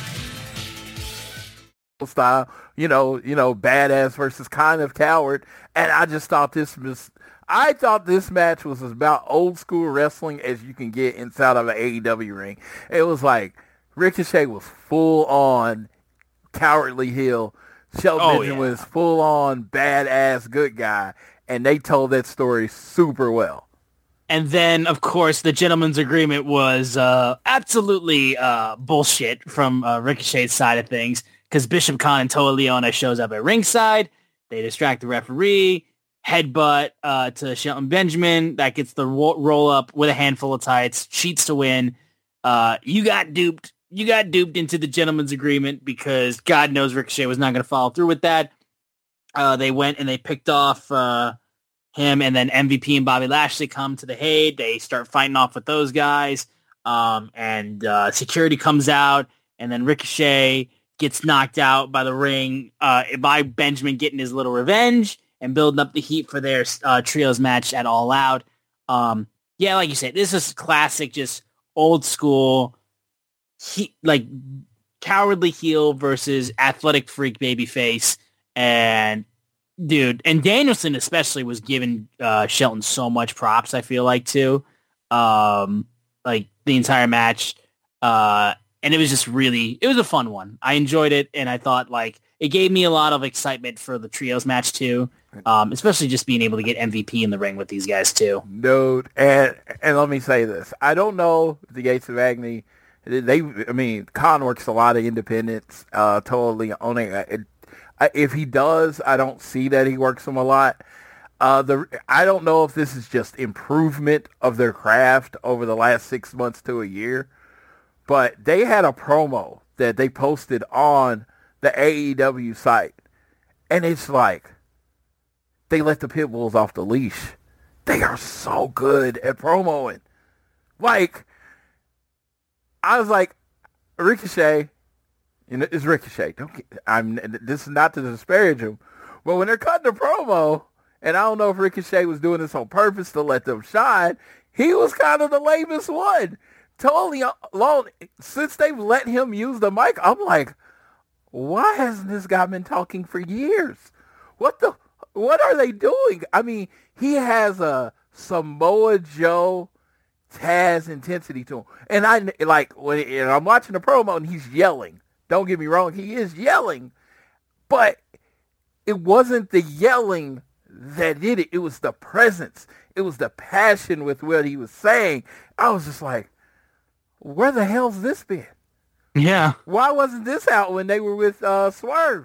Style, badass versus kind of coward. And I just thought this match was as about old school wrestling as you can get inside of an AEW ring. It was like Ricochet was full on cowardly heel. Shelton Benjamin was full on badass good guy. And they told that story super well. And then, of course, the gentleman's agreement was absolutely bullshit from Ricochet's side of things because Bishop Khan and Toa Leona shows up at ringside. They distract the referee. Headbutt to Shelton Benjamin. That gets the roll up with a handful of tights. Cheats to win. You got duped. You got duped into the gentleman's agreement because God knows Ricochet was not going to follow through with that. They went and they picked off him, and then MVP and Bobby Lashley come to the aid. They start fighting off with those guys, and security comes out, and then Ricochet gets knocked out by the ring, by Benjamin getting his little revenge and building up the heat for their trios match at All Out. Like you said, this is classic, just old school, cowardly heel versus athletic freak babyface. And dude, and Danielson especially was giving Shelton so much props, I feel like, too. The entire match. And it was just it was a fun one. I enjoyed it, and I thought, it gave me a lot of excitement for the trios match too, especially just being able to get MVP in the ring with these guys too. Dude, and let me say this. I don't know if the Gates of Agony, Khan works a lot of independents, totally owning it. If he does, I don't see that he works them a lot. I don't know if this is just improvement of their craft over the last 6 months to a year, but they had a promo that they posted on the AEW site, and it's like they let the pit bulls off the leash. They are so good at promoing. Like, I was like, Ricochet, it's Ricochet. This is not to disparage him, but when they're cutting the promo, and I don't know if Ricochet was doing this on purpose to let them shine, he was kind of the lamest one. Totally alone. Since they've let him use the mic, I'm like, why hasn't this guy been talking for years? What are they doing? I mean, he has a Samoa Joe Taz intensity to him. And when I'm watching the promo and he's yelling. Don't get me wrong, he is yelling. But it wasn't the yelling that did it. It was the presence. It was the passion with what he was saying. I was just like, where the hell's this been? Yeah. Why wasn't this out when they were with Swerve?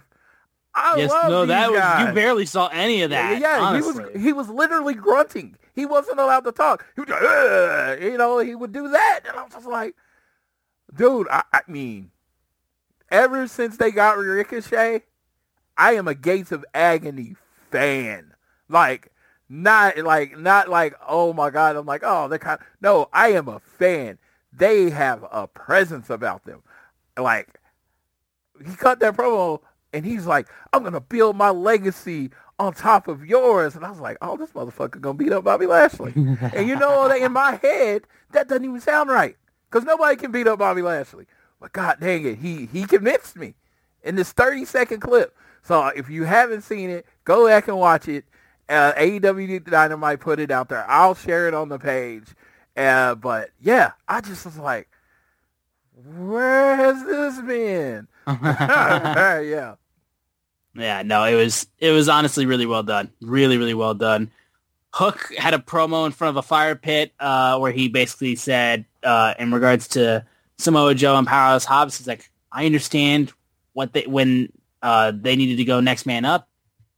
You barely saw any of that. Yeah, honestly. he was literally grunting. He wasn't allowed to talk. He was like, he would do that. And I was just like, dude, I mean, ever since they got Ricochet, I am a Gates of Agony fan. Not like, oh my God, I'm like, oh, no, I am a fan. They have a presence about them. Like, he cut that promo, and he's like, I'm going to build my legacy on top of yours. And I was like, oh, this motherfucker going to beat up Bobby Lashley. And in my head, that doesn't even sound right. Because nobody can beat up Bobby Lashley. But God dang it, he convinced me in this 30-second clip. So if you haven't seen it, go back and watch it. AEW Dynamite put it out there. I'll share it on the page. But yeah, I just was like, where has this been? Yeah. Yeah, no, it was honestly really well done. Really, really well done. Hook had a promo in front of a fire pit where he basically said, in regards to Samoa Joe and Powerhouse Hobbs, he's like, I understand when they needed to go next man up.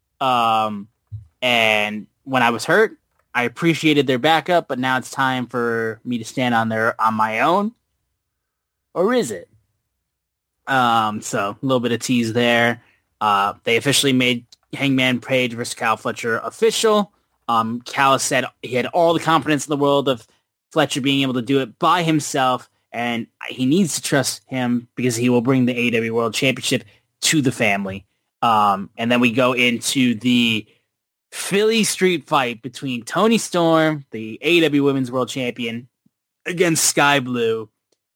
And when I was hurt, I appreciated their backup, but now it's time for me to stand on my own. Or is it? So a little bit of tease there. They officially made Hangman Page versus Kyle Fletcher official. Cal said he had all the confidence in the world of Fletcher being able to do it by himself, and he needs to trust him because he will bring the AEW World Championship to the family. And then we go into the Philly street fight between Toni Storm, the AEW Women's World Champion, against Sky Blue.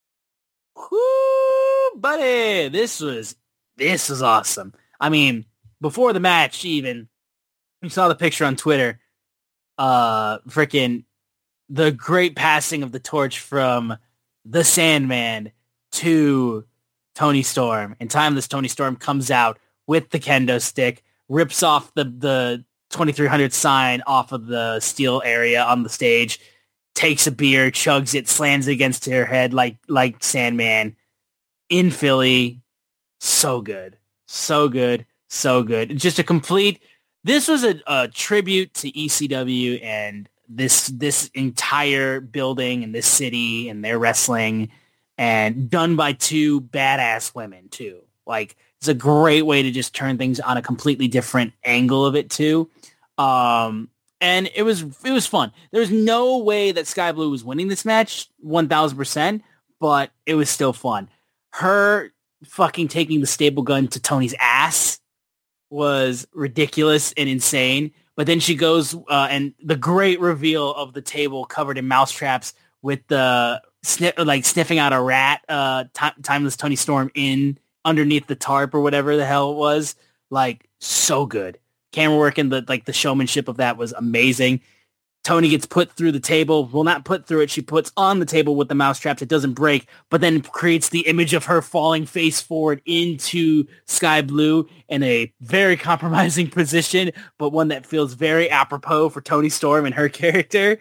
Whoo, buddy, this was awesome. I mean, before the match, even you saw the picture on Twitter. Freaking the great passing of the torch from the Sandman to Toni Storm. And Timeless Toni Storm comes out with the kendo stick, rips off the 2300 sign off of the steel area on the stage, takes a beer, chugs it, slams it against her head like Sandman in Philly. So good. So good. So good. Just a complete... This was a tribute to ECW and this entire building and this city and their wrestling, and done by two badass women too. Like, it's a great way to just turn things on a completely different angle of it too. And it was fun. There's no way that Sky Blue was winning this match 1000%, but it was still fun. Her fucking taking the staple gun to Tony's ass was ridiculous and insane. But then she goes and the great reveal of the table covered in mouse traps with the sniffing out a rat, Timeless Toni Storm in underneath the tarp or whatever the hell it was. Like, so good. Camera work and the showmanship of that was amazing. Tony gets put through the table. Well, not put through it. She puts on the table with the mousetraps. It doesn't break, but then creates the image of her falling face forward into Sky Blue in a very compromising position, but one that feels very apropos for Toni Storm and her character.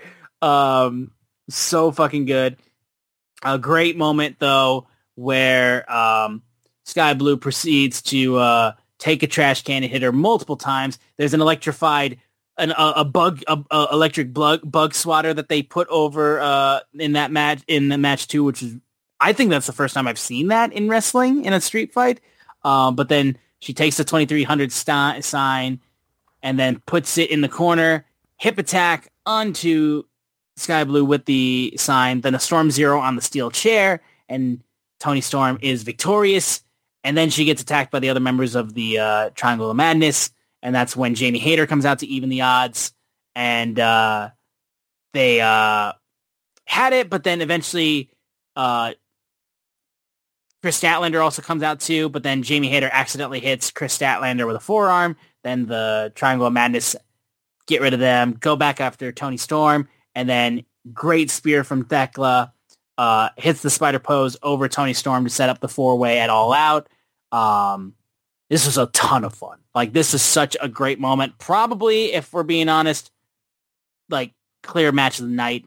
So fucking good. A great moment, though, where Sky Blue proceeds to take a trash can and hit her multiple times. There's an electrified... electric bug swatter that they put over in the match too, which is, I think that's the first time I've seen that in wrestling in a street fight. But then she takes the 2300 sign and then puts it in the corner, hip attack onto Sky Blue with the sign, then a Storm Zero on the steel chair, and Toni Storm is victorious. And then she gets attacked by the other members of the Triangle of Madness. And that's when Jamie Hayter comes out to even the odds. And they had it, but then eventually Chris Statlander also comes out too. But then Jamie Hayter accidentally hits Chris Statlander with a forearm. Then the Triangle of Madness get rid of them, go back after Toni Storm. And then great spear from Thekla hits the spider pose over Toni Storm to set up the four-way at All Out. This was a ton of fun. Like, this is such a great moment. Probably, if we're being honest, like, clear match of the night,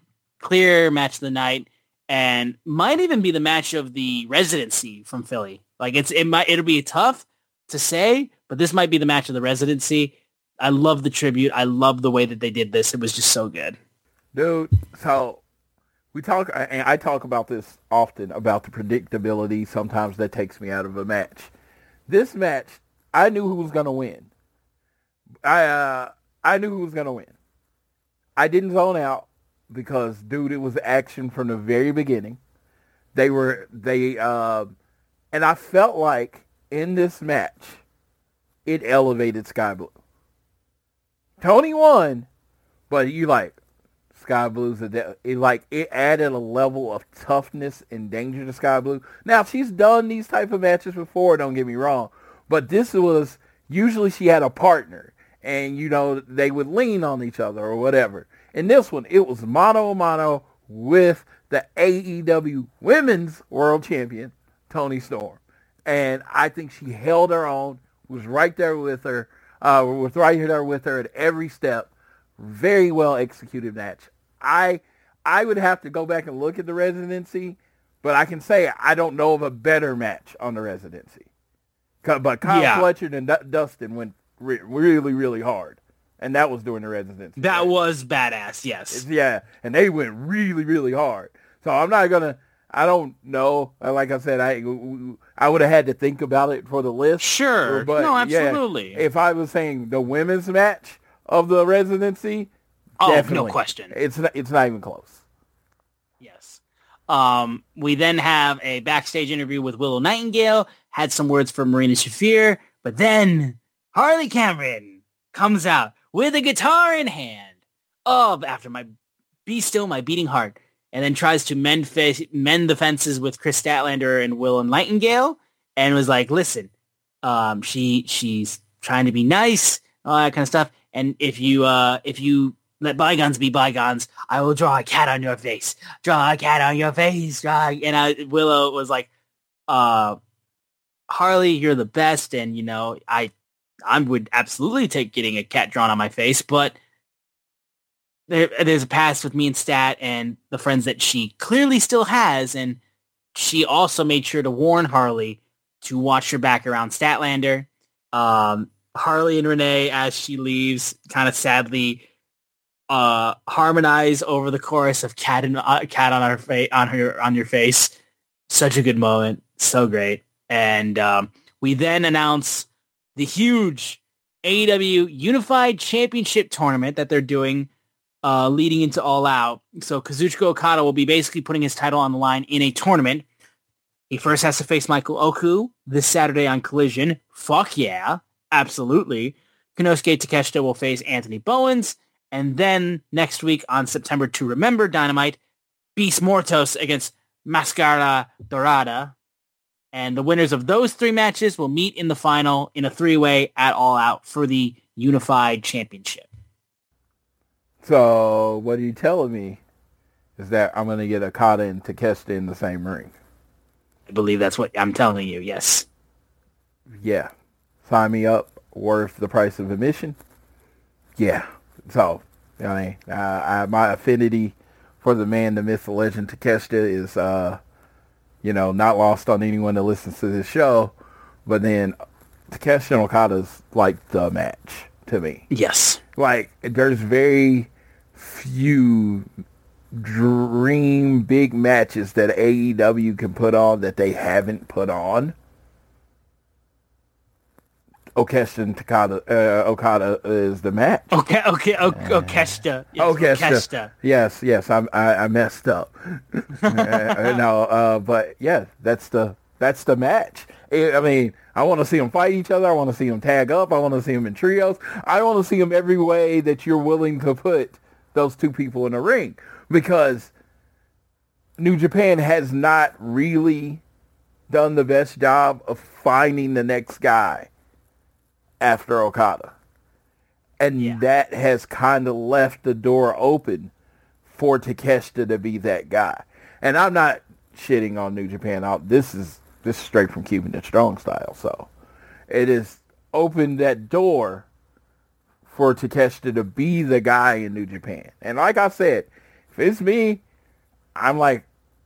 and might even be the match of the residency from Philly. Like, it'll be tough to say, but this might be the match of the residency. I love the tribute. I love the way that they did this. It was just so good. Dude, so we talk, and I talk about this often, about the predictability sometimes that takes me out of a match. This match, I knew who was going to win. I knew who was going to win. I didn't zone out because, dude, it was action from the very beginning. And I felt like in this match, it elevated Sky Blue. Tony won, but Sky Blue's it added a level of toughness and danger to Sky Blue. Now, she's done these type of matches before, don't get me wrong, but this was, usually she had a partner, and, they would lean on each other or whatever. In this one, it was mano a mano with the AEW Women's World Champion, Toni Storm. And I think she held her own, was right there with her, at every step. Very well executed match. I would have to go back and look at the residency, but I can say I don't know of a better match on the residency. But Kyle Fletcher and Dustin went really, really hard, and that was during the residency. That was badass, yes. Yeah, and they went really, really hard. So I don't know. Like I said, I would have had to think about it for the list. Sure. But no, absolutely. Yeah, if I was saying the women's match of the residency, definitely. No question. It's not even close. Yes. We then have a backstage interview with Willow Nightingale, had some words from Marina Shafir, but then Harley Cameron comes out with a guitar in hand after my Be Still My Beating Heart, and then tries to mend the fences with Chris Statlander and Willow Nightingale, and was like, listen, she's trying to be nice, all that kind of stuff, and if you let bygones be bygones, I will draw a cat on your face. Draw a cat on your face. And Willow was like, Harley, you're the best. And, I would absolutely take getting a cat drawn on my face. But there's a past with me and Stat and the friends that she clearly still has. And she also made sure to warn Harley to watch her back around Statlander. Harley and Renee, as she leaves, kind of sadly harmonize over the chorus of cat on your face. Such a good moment, so great. And we then announce the huge AEW Unified Championship tournament that they're doing leading into All Out. So Kazuchika Okada will be basically putting his title on the line in a tournament. He first has to face Michael Oku this Saturday on Collision. Fuck yeah, absolutely. Konosuke Takeshita will face Anthony Bowens. And then next week on September to Remember Dynamite, Beast Mortos against Mascara Dorada. And the winners of those three matches will meet in the final in a three-way at All Out for the Unified Championship. So what are you telling me is that I'm going to get Okada and Takeshita in the same ring? I believe that's what I'm telling you, yes. Yeah. Sign me up. Worth the price of admission? Yeah. So, I mean, my affinity for the man, the myth, the legend, Takeshita is, not lost on anyone that listens to this show. But then Takeshita and Okada's like the match to me. Yes. Like, there's very few dream big matches that AEW can put on that they haven't put on. Okeshita and Okada is the match. Okeshita. Okeshita. Yes, I messed up. But yeah, that's the match. I mean, I want to see them fight each other. I want to see them tag up. I want to see them in trios. I want to see them every way that you're willing to put those two people in the ring, because New Japan has not really done the best job of finding the next guy after Okada. And that has kind of left the door open for Takeshita to be that guy. And I'm not shitting on New Japan. This is straight from Keeping It Strong style. So it has opened that door for Takeshita to be the guy in New Japan. And like I said, if it's me, I'm like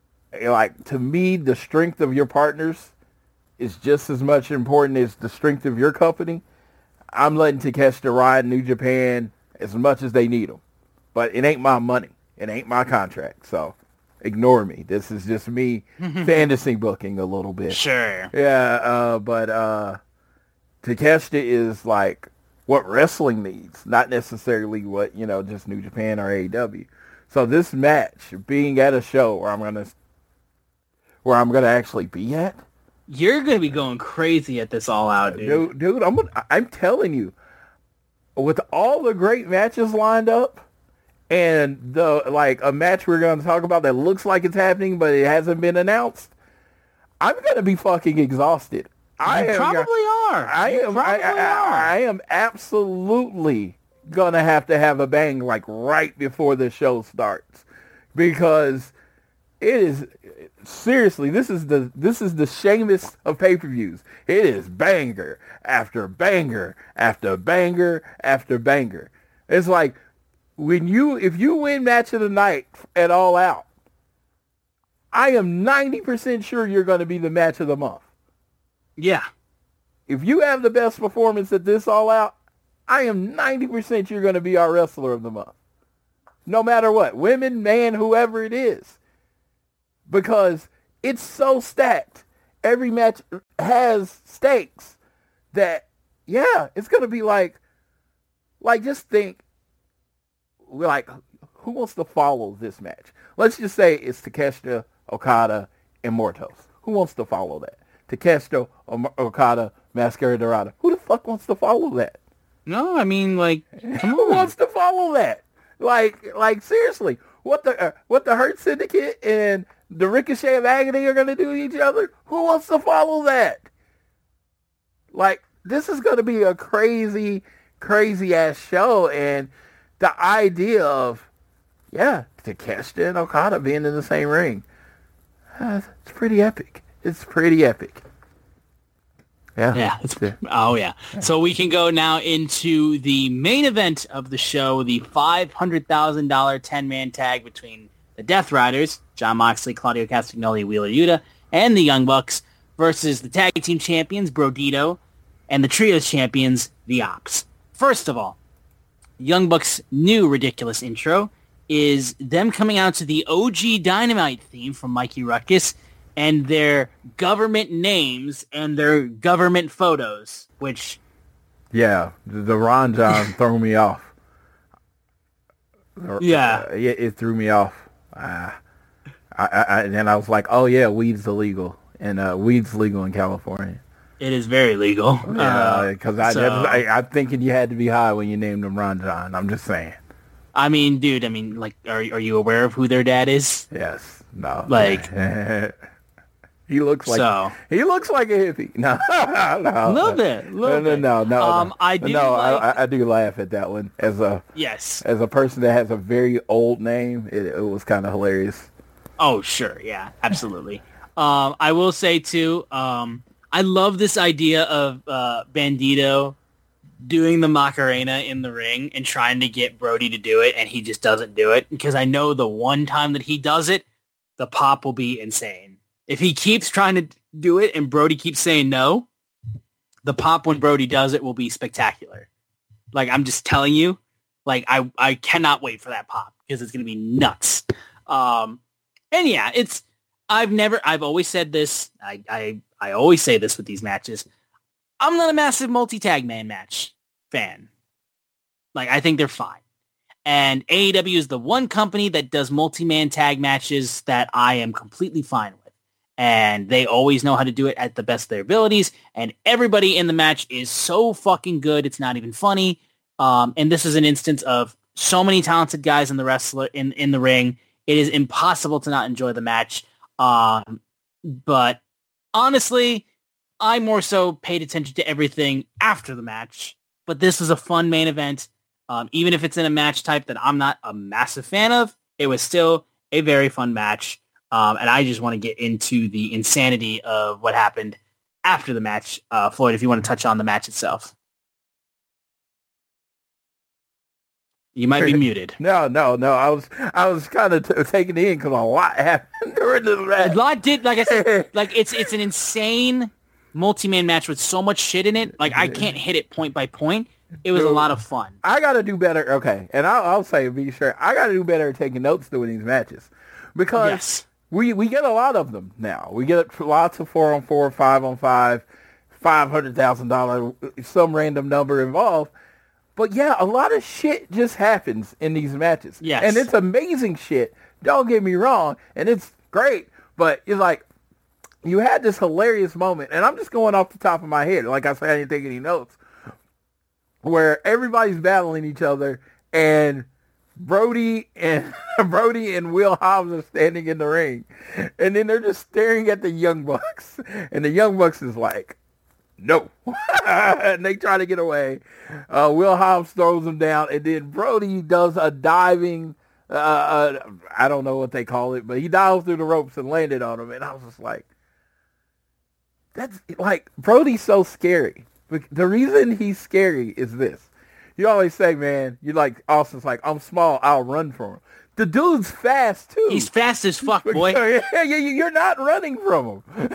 to me, the strength of your partners is just as much important as the strength of your company. I'm letting Takeshita ride New Japan as much as they need him. But it ain't my money. It ain't my contract. So ignore me. This is just me fantasy booking a little bit. Sure. Yeah, but Takeshita is like what wrestling needs, not necessarily what, just New Japan or AEW. So this match, being at a show where I'm gonna actually be at, you're gonna be going crazy at this All Out, dude. Dude, I'm telling you, with all the great matches lined up, and a match we're gonna talk about that looks like it's happening but it hasn't been announced, I'm gonna be fucking exhausted. You probably are. I am absolutely gonna have to have a bang like right before the show starts, because it is seriously, this is the Sheamus of pay-per-views. It is banger after banger after banger after banger. It's like if you win match of the night at All Out, I am 90% sure you're going to be the match of the month. Yeah. If you have the best performance at this All Out, I am 90% you're going to be our wrestler of the month. No matter what, women, man, whoever it is. Because it's so stacked. Every match has stakes that, it's going to be like just think, who wants to follow this match? Let's just say it's Takeshita, Okada, and Mortos. Who wants to follow that? Takeshita, Okada, Mascara Dorada. Who the fuck wants to follow that? No, I mean, come on. Who wants to follow that? Like seriously, what the Hurt Syndicate and the Ricochet of Agony are going to do to each other? Who wants to follow that? This is going to be a crazy, crazy ass show, and the idea of, Takeshita and Okada being in the same ring, it's pretty epic. It's pretty epic. Yeah. Oh, yeah. So we can go now into the main event of the show, the $500,000 10-man tag between the Death Riders, Jon Moxley, Claudio Castagnoli, Wheeler Yuta, and the Young Bucks versus the tag team champions, Brodito, and the trios champions, the Ops. First of all, Young Bucks' new ridiculous intro is them coming out to the OG Dynamite theme from Mikey Ruckus and their government names and their government photos, which... Yeah, the Ron John threw me off. It threw me off. And then I was like, oh yeah, weed's illegal. And weed's legal in California. It is very legal. Because I'm thinking you had to be high when you named him Ron John. I'm just saying. I mean, dude, are you aware of who their dad is? Yes. No. He looks like a hippie. No, a little bit. No. I do laugh at that one as a person that has a very old name. It was kind of hilarious. Oh, sure, yeah, absolutely. I will say too, I love this idea of Bandito doing the Macarena in the ring and trying to get Brody to do it, and he just doesn't do it because I know the one time that he does it, the pop will be insane. If he keeps trying to do it and Brody keeps saying no, the pop when Brody does it will be spectacular. Like, I'm just telling you, like, I cannot wait for that pop because it's going to be nuts. And yeah, I've always said this. I always say this with these matches. I'm not a massive multi-tag man match fan. Like, I think they're fine. And AEW is the one company that does multi-man tag matches that I am completely fine with. And they always know how to do it at the best of their abilities. And everybody in the match is so fucking good. It's not even funny. And this is an instance of so many talented guys in the ring. It is impossible to not enjoy the match. But honestly, I more so paid attention to everything after the match. But this was a fun main event. Even if it's in a match type that I'm not a massive fan of, it was still a very fun match. And I just want to get into the insanity of what happened after the match. Floyd, if you want to touch on the match itself. You might be muted. No. I was kind of taking it in because a lot happened during the match. A lot did, like I said, like it's an insane multi-man match with so much shit in it. Like, I can't hit it point by point. It was a lot of fun. I got to do better. Okay, and I'll say, be sure, I got to do better at taking notes doing these matches because we get a lot of them now. We get lots of 4-on-4, 5-on-5, $500,000, some random number involved. But yeah, a lot of shit just happens in these matches. Yes. And it's amazing shit. Don't get me wrong. And it's great. But it's like, you had this hilarious moment. And I'm just going off the top of my head. Like I said, I didn't take any notes. Where everybody's battling each other. And Brody and Will Hobbs are standing in the ring. And then they're just staring at the Young Bucks. And the Young Bucks is like, no. And they try to get away. Will Hobbs throws them down, and then Brody does a diving, I don't know what they call it, but he dives through the ropes and landed on him. And I was just like, that's like, Brody's so scary. The reason he's scary is this. You always say, man, you're like, Austin's like, I'm small, I'll run for him. The dude's fast, too. He's fast as fuck, boy. Yeah, you're not running from him.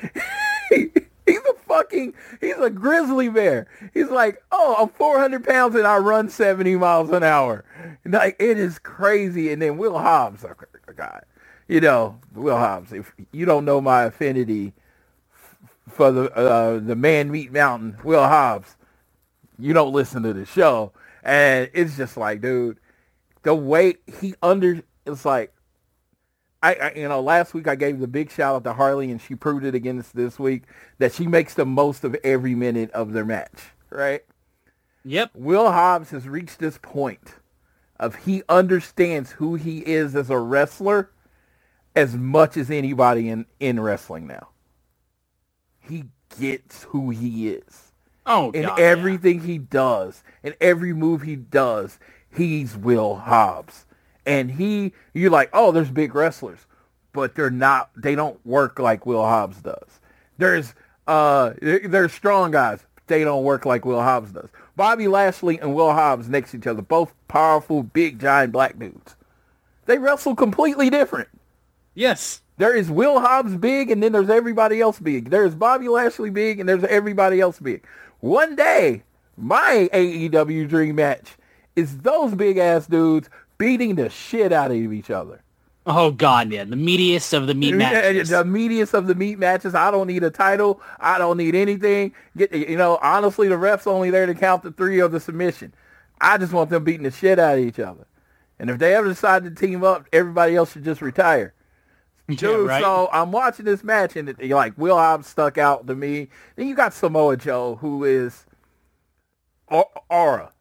He's a grizzly bear. He's like, oh, I'm 400 pounds and I run 70 miles an hour. Like, it is crazy. And then Will Hobbs, God, Will Hobbs, if you don't know my affinity for the Man Meat Mountain, Will Hobbs, you don't listen to the show. And it's just like, dude, the way it's like, last week I gave the big shout out to Harley, and she proved it again this week that she makes the most of every minute of their match, right? Yep. Will Hobbs has reached this point of he understands who he is as a wrestler as much as anybody in wrestling now. He gets who he is. Oh, and God, everything he does, and every move he does, he's Will Hobbs. And you're like, oh, there's big wrestlers, but they don't work like Will Hobbs does. There's strong guys. They don't work like Will Hobbs does. Bobby Lashley and Will Hobbs next to each other, both powerful, big, giant black dudes. They wrestle completely different. Yes. There is Will Hobbs big, and then there's everybody else big. There's Bobby Lashley big, and there's everybody else big. One day, my AEW dream match is those big-ass dudes beating the shit out of each other. Oh, God, yeah. The meatiest of the meat matches. The meatiest of the meat matches. I don't need a title. I don't need anything. Honestly, the ref's only there to count the 3 of the submission. I just want them beating the shit out of each other. And if they ever decide to team up, everybody else should just retire. Dude, yeah, right? So I'm watching this match, and you're like, Will Hobbs stuck out to me. Then you got Samoa Joe, who is Aura.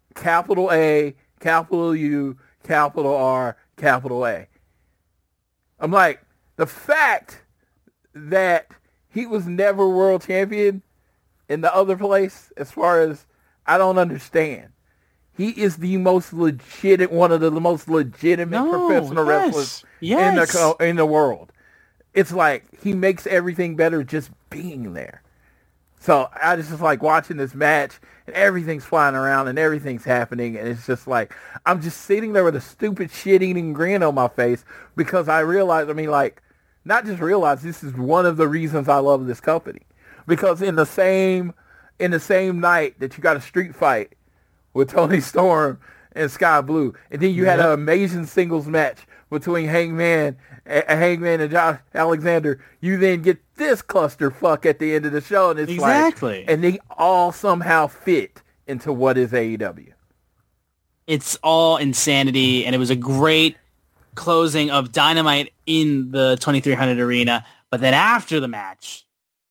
Capital A, capital U, capital R, capital A. I'm like, the fact that he was never world champion in the other place, as far as, I don't understand. He is the most legitimate, one of the most legitimate professional wrestlers in the world. It's like he makes everything better just being there. So I just like watching this match, and everything's flying around and everything's happening, and it's just like I'm just sitting there with a stupid shit-eating grin on my face because I realize, not just realize, this is one of the reasons I love this company. Because in the same night that you got a street fight with Tony Storm and Sky Blue, and then you had an amazing singles match between Hangman and Josh Alexander, you then get this clusterfuck at the end of the show, and it's and they all somehow fit into what is AEW. It's all insanity, and it was a great closing of Dynamite in the 2300 arena. But then after the match,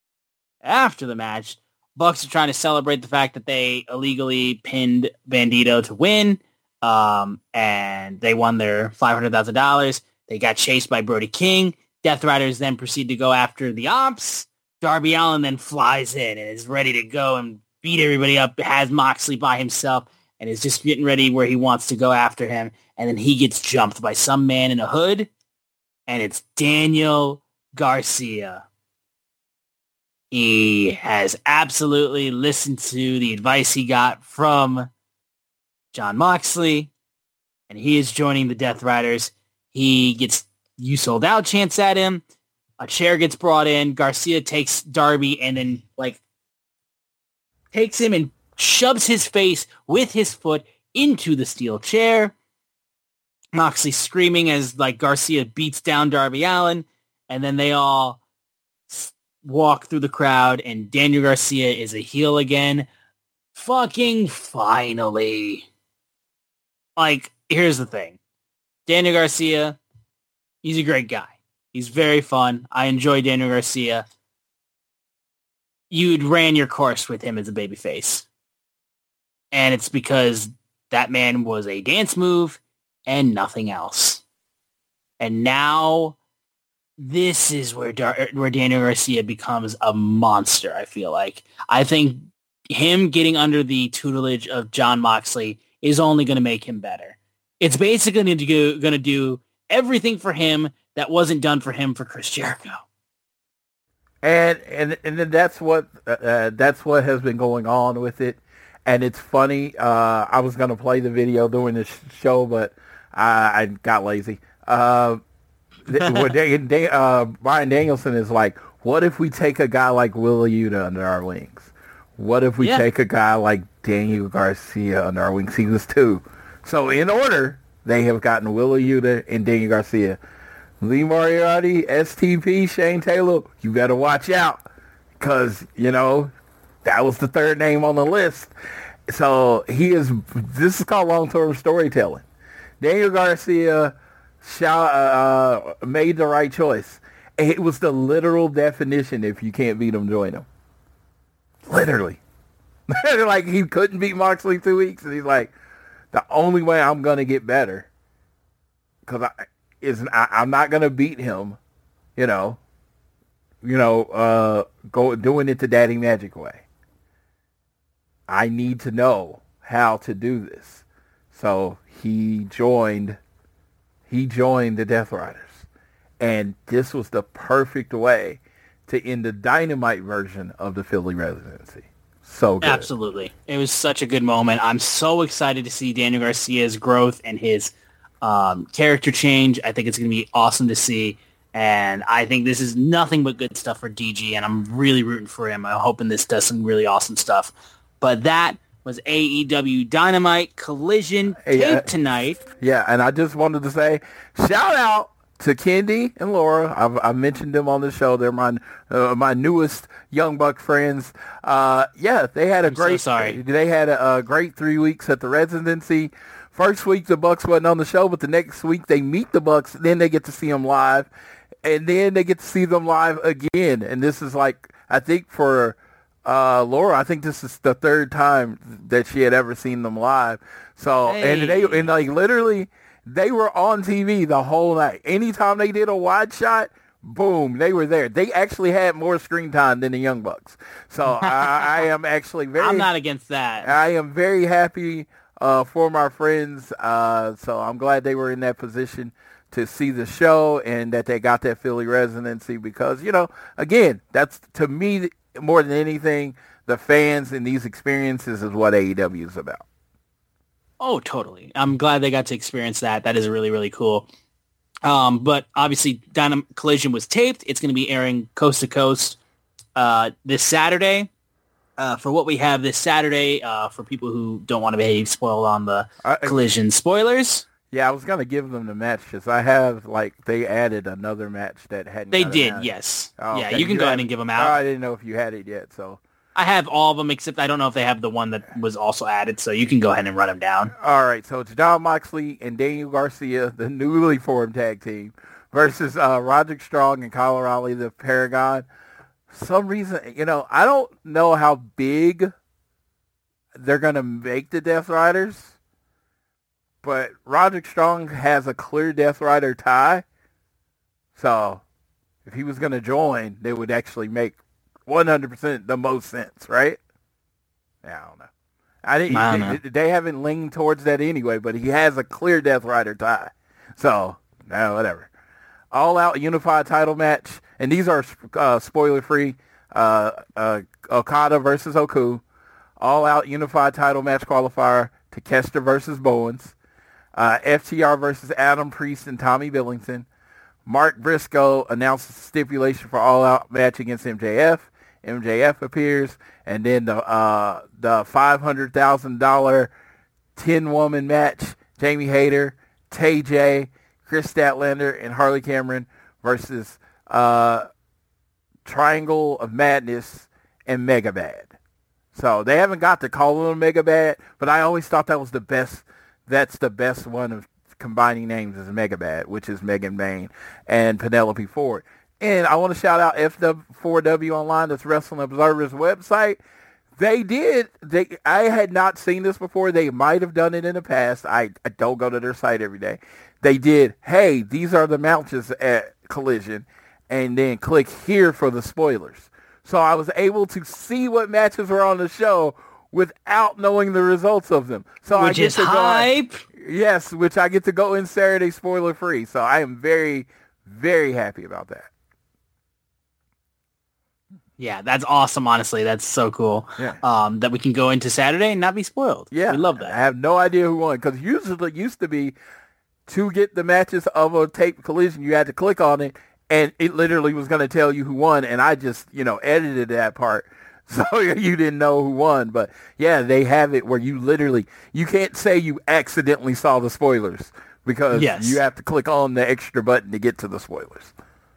Bucks are trying to celebrate the fact that they illegally pinned Bandito to win, and they won their $500,000. They got chased by Brody King. Death Riders then proceed to go after the Ops. Darby Allin then flies in and is ready to go and beat everybody up, has Moxley by himself, and is just getting ready where he wants to go after him. And then he gets jumped by some man in a hood, and it's Daniel Garcia. He has absolutely listened to the advice he got from Jon Moxley, and he is joining the Death Riders. He gets "you sold out" chants at him. A chair gets brought in. Garcia takes Darby and then takes him and shoves his face with his foot into the steel chair. Moxley screaming as Garcia beats down Darby Allin, and then they all walk through the crowd, and Daniel Garcia is a heel again. Fucking finally. Here's the thing. Daniel Garcia, he's a great guy. He's very fun. I enjoy Daniel Garcia. You'd ran your course with him as a babyface. And it's because that man was a dance move and nothing else. And now this is where Daniel Garcia becomes a monster, I feel like. I think him getting under the tutelage of Jon Moxley is only going to make him better. It's basically going to do everything for him that wasn't done for him for Chris Jericho. And then that's what has been going on with it. And it's funny. I was going to play the video during the show, but I got lazy. Brian Danielson is like, what if we take a guy like Willa Yuta under our wings? What if we take a guy like Daniel Garcia under our wings? He was two. So in order, they have gotten Willa Yuta and Daniel Garcia. Lee Moriarty, STP, Shane Taylor, you better watch out. Because, that was the third name on the list. So this is called long-term storytelling. Daniel Garcia made the right choice. It was the literal definition: if you can't beat him, join him. Literally. He couldn't beat Moxley 2 weeks, and he's like, the only way I'm going to get better, because I'm not going to beat him, doing it the Daddy Magic way. I need to know how to do this. So he joined the Death Riders. And this was the perfect way to end the Dynamite version of the Philly residency. So good. Absolutely. It was such a good moment. I'm so excited to see Daniel Garcia's growth and his character change. I think it's going to be awesome to see. And I think this is nothing but good stuff for DG, and I'm really rooting for him. I'm hoping this does some really awesome stuff. But that was AEW Dynamite Collision tape tonight. Yeah, and I just wanted to say, shout out to Kendi and Laura. I mentioned them on the show. They're my newest Young Buck friends. They had a great 3 weeks at the residency. First week the Bucks wasn't on the show, but the next week they meet the Bucks. Then they get to see them live, and then they get to see them live again. And this is I think for Laura, I think this is the third time that she had ever seen them live. So literally They were on TV the whole night. Anytime they did a wide shot, boom, they were there. They actually had more screen time than the Young Bucks. So I am actually very... I'm not against that. I am very happy for my friends. So I'm glad they were in that position to see the show and that they got that Philly residency because, again, that's, to me, more than anything, the fans and these experiences is what AEW is about. Oh, totally. I'm glad they got to experience that. That is really, really cool. But obviously, Collision was taped. It's going to be airing coast to coast this Saturday. For what we have this Saturday, for people who don't want to be spoiled on the Collision spoilers. Yeah, I was going to give them the match because I have, they added another match that hadn't. They did, yes. Oh, yeah, okay. you can go ahead and give them out. I didn't know if you had it yet, so. I have all of them, except I don't know if they have the one that was also added, so you can go ahead and run them down. All right, so it's Jon Moxley and Daniel Garcia, the newly formed tag team, versus Roderick Strong and Kyle O'Reilly, the Paragon. Some reason, I don't know how big they're going to make the Death Riders, but Roderick Strong has a clear Death Rider tie, so if he was going to join, they would actually make 100% the most sense, right? Yeah, I don't know. They haven't leaned towards that anyway, but he has a clear Death Rider tie. So, whatever. All Out Unified title match, and these are spoiler-free. Okada versus Oku. All Out Unified title match qualifier. Takeshita versus Bowens. FTR versus Adam Priest and Tommy Billington. Mark Briscoe announces the stipulation for All Out match against MJF. MJF appears, and then the $500,000 10-woman match, Jamie Hayter, Tay J, Chris Statlander, and Harley Cameron versus Triangle of Madness and Mega Bad. So they haven't got to call them Mega Bad, but I always thought that was the best. That's the best one of combining names is Mega Bad, which is Megan Bain and Penelope Ford. And I want to shout out FW4W Online, that's Wrestling Observer's website. I had not seen this before. They might have done it in the past. I don't go to their site every day. They did, hey, these are the matches at Collision, and then click here for the spoilers. So I was able to see what matches were on the show without knowing the results of them. So which is hype. Yes, which I get to go in Saturday spoiler free. So I am very, very happy about that. Yeah, that's awesome, honestly. That's so cool. Yeah. That we can go into Saturday and not be spoiled. Yeah. We love that. I have no idea who won, because usually it used to be to get the matches of a tape Collision, you had to click on it, and it literally was going to tell you who won, and I just, edited that part so you didn't know who won. But, yeah, they have it where you can't say you accidentally saw the spoilers, because you have to click on the extra button to get to the spoilers.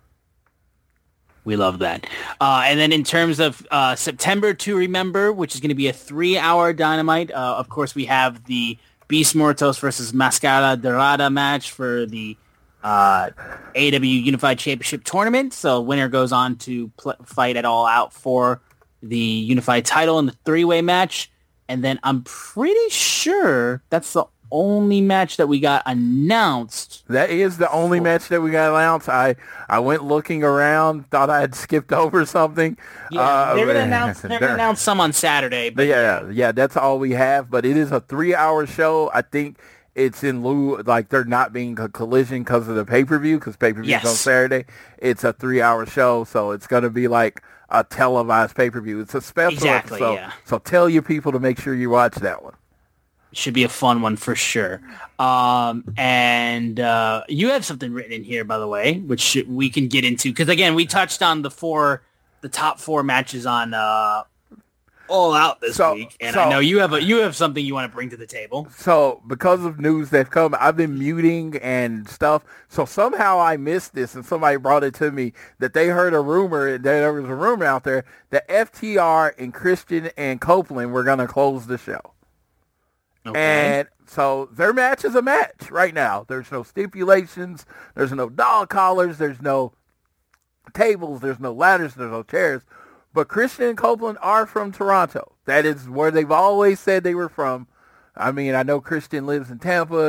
We love that. And then in terms of September to Remember, which is going to be a 3-hour Dynamite, of course, we have the Beast Mortos versus Mascara Dorada match for the AEW Unified Championship Tournament. So winner goes on to fight at All Out for the Unified title in the 3-way match. And then I'm pretty sure that's the only match that we got announced. That is the only match that we got announced. I went looking around, thought I had skipped over something. Yeah, they're gonna announce some on Saturday. But yeah, that's all we have. But it is a 3-hour show. I think it's in lieu, there not being a Collision because of the pay-per-view, because pay-per-view is on Saturday. It's a 3-hour show, so it's going to be like a televised pay-per-view. It's a special episode. So tell your people to make sure you watch that one. Should be a fun one for sure. And you have something written in here, by the way, which we can get into. Because, again, we touched on the top 4 matches on All Out this week. And I know you have something you want to bring to the table. So because of news that's come, I've been muting and stuff. So somehow I missed this, and somebody brought it to me that they heard a rumor, that there was a rumor out there that FTR and Christian and Copeland were going to close the show. Okay. And so their match is a match right now. There's no stipulations. There's no dog collars. There's no tables. There's no ladders. There's no chairs. But Christian and Copeland are from Toronto. That is where they've always said they were from. I mean, I know Christian lives in Tampa.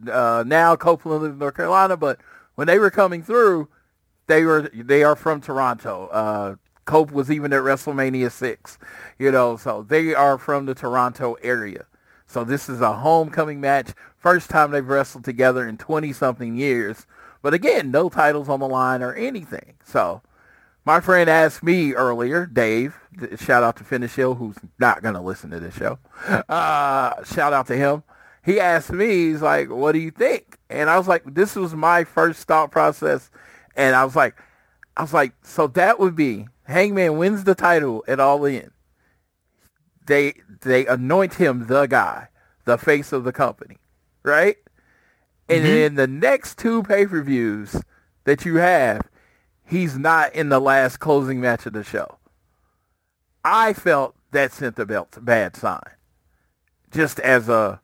now Copeland lives in North Carolina, but when they were coming through, they are from Toronto. Cope was even at WrestleMania 6, so they are from the Toronto area. So this is a homecoming match. First time they've wrestled together in 20-something years. But again, no titles on the line or anything. So my friend asked me earlier, Dave, shout out to Finish Hill, who's not going to listen to this show. Shout out to him. He asked me, he's like, what do you think? And I was like, this was my first thought process. And I was like, so that would be Hangman wins the title at All In. They anoint him the guy, the face of the company, right? And in the next 2 pay-per-views that you have, he's not in the last closing match of the show. I felt that sent the belt a bad sign. Just as a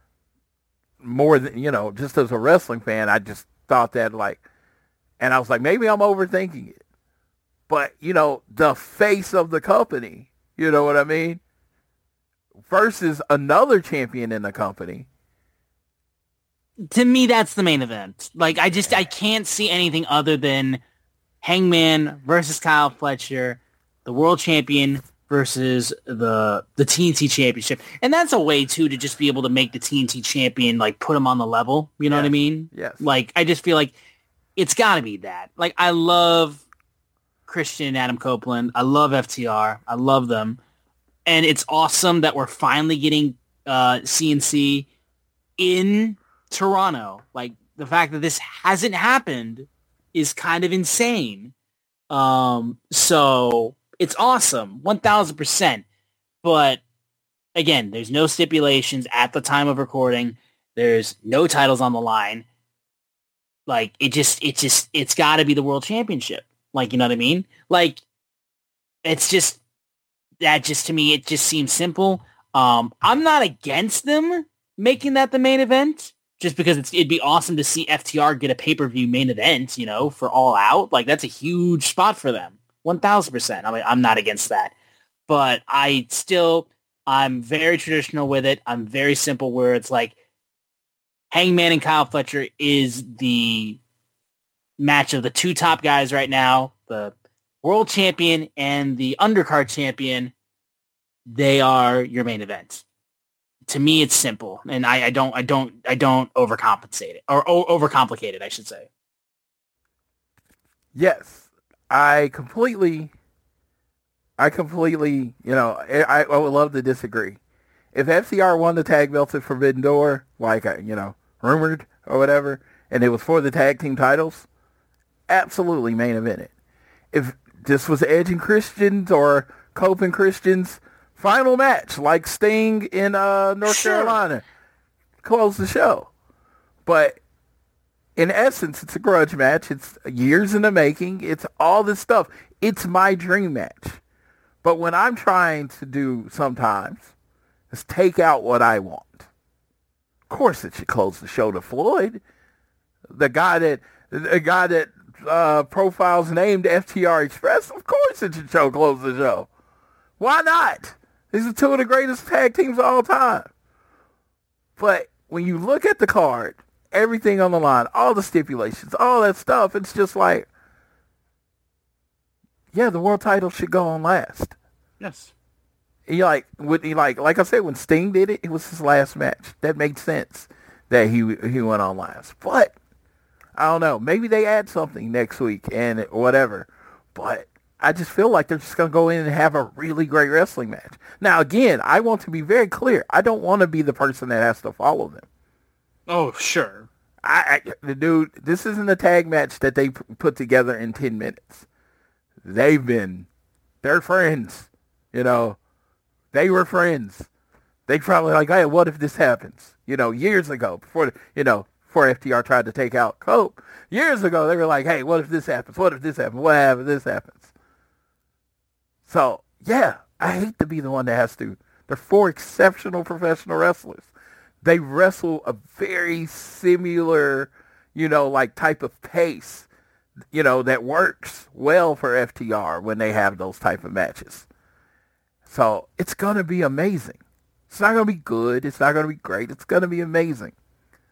just as a wrestling fan, I just thought that and I was like, maybe I'm overthinking it. But, the face of the company, you know what I mean? Versus another champion in the company. To me, that's the main event. I can't see anything other than Hangman versus Kyle Fletcher, the world champion versus the TNT championship. And that's a way, too, to just be able to make the TNT champion, put him on the level. You know what I mean? Yes. I just feel like it's got to be that. I love Christian and Adam Copeland. I love FTR. I love them. And it's awesome that we're finally getting CNC in Toronto. The fact that this hasn't happened is kind of insane. So it's awesome, 1,000%. But again, there's no stipulations at the time of recording. There's no titles on the line. It's got to be the world championship. You know what I mean? It's just, that just, to me, it just seems simple. I'm not against them making that the main event, just because it'd be awesome to see FTR get a pay-per-view main event, for All Out. That's a huge spot for them. 1,000%. I'm not against that. But I'm very traditional with it. I'm very simple, where it's Hangman and Kyle Fletcher is the match of the 2 top guys right now, the world champion and the undercard champion. They are your main event. To me, it's simple, and I don't overcompensate it, or overcomplicate it, I should say. Yes, I completely, I would love to disagree. If FTR won the tag belts at Forbidden Door, rumored or whatever, and it was for the tag team titles, absolutely main event it. If this was Edge and Christians or Cope and Christians final match, like Sting in North Carolina, close the show. But in essence, it's a grudge match. It's years in the making. It's all this stuff. It's my dream match. But when I'm trying to do sometimes is take out what I want. Of course, it should close the show to Floyd, the guy that profiles named FTR Express. Of course, it should close the show. Why not? These are 2 of the greatest tag teams of all time. But when you look at the card, everything on the line, all the stipulations, all that stuff, it's just the world title should go on last. Yes. Like I said, when Sting did it, it was his last match. That made sense that he went on last. But I don't know. Maybe they add something next week and whatever. But I just feel like they're just going to go in and have a really great wrestling match. Now, again, I want to be very clear. I don't want to be the person that has to follow them. Oh, sure. This isn't a tag match that they put together in 10 minutes. They're friends. They were friends. They probably hey, what if this happens? Years ago, before FTR tried to take out Cope. Years ago, they were hey, what if this happens? What if this happens? What if this happens? So, yeah, I hate to be the one that has to. They're 4 exceptional professional wrestlers. They wrestle a very similar, type of pace, that works well for FTR when they have those type of matches. So, it's going to be amazing. It's not going to be good. It's not going to be great. It's going to be amazing.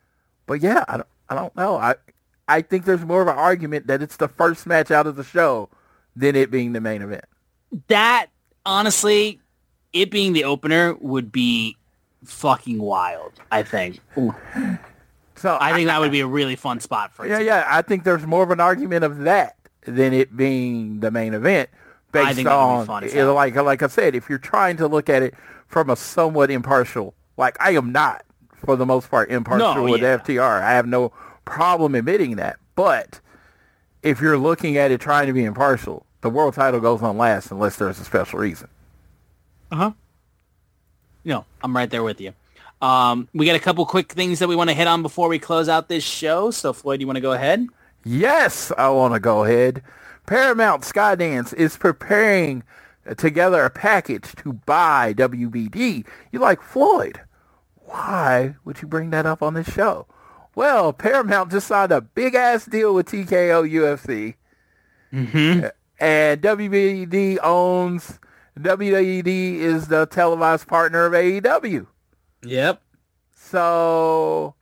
But yeah, I don't know. I think there's more of an argument that it's the first match out of the show than it being the main event. That, honestly, it being the opener would be fucking wild, I think. Ooh. So I think that would be a really fun spot for it. Yeah. I think there's more of an argument of that than it being the main event. Based I think on, that would be fun. like I said, if you're trying to look at it from a somewhat impartial, like I am not, for the most part, impartial with FTR. I have no problem admitting that. But if you're looking at it trying to be impartial, the world title goes on last unless there's a special reason. Uh-huh. No, I'm right there with you. We got a couple quick things that we want to hit on before we close out this show. So, Floyd, you want to go ahead? Yes, I want to go ahead. Paramount Skydance is preparing together a package to buy WBD. You're like, Floyd, why would you bring that up on this show? Well, Paramount just signed a big-ass deal with TKO UFC. Mm-hmm. And WBD owns... WBD is the televised partner of AEW. Yep. So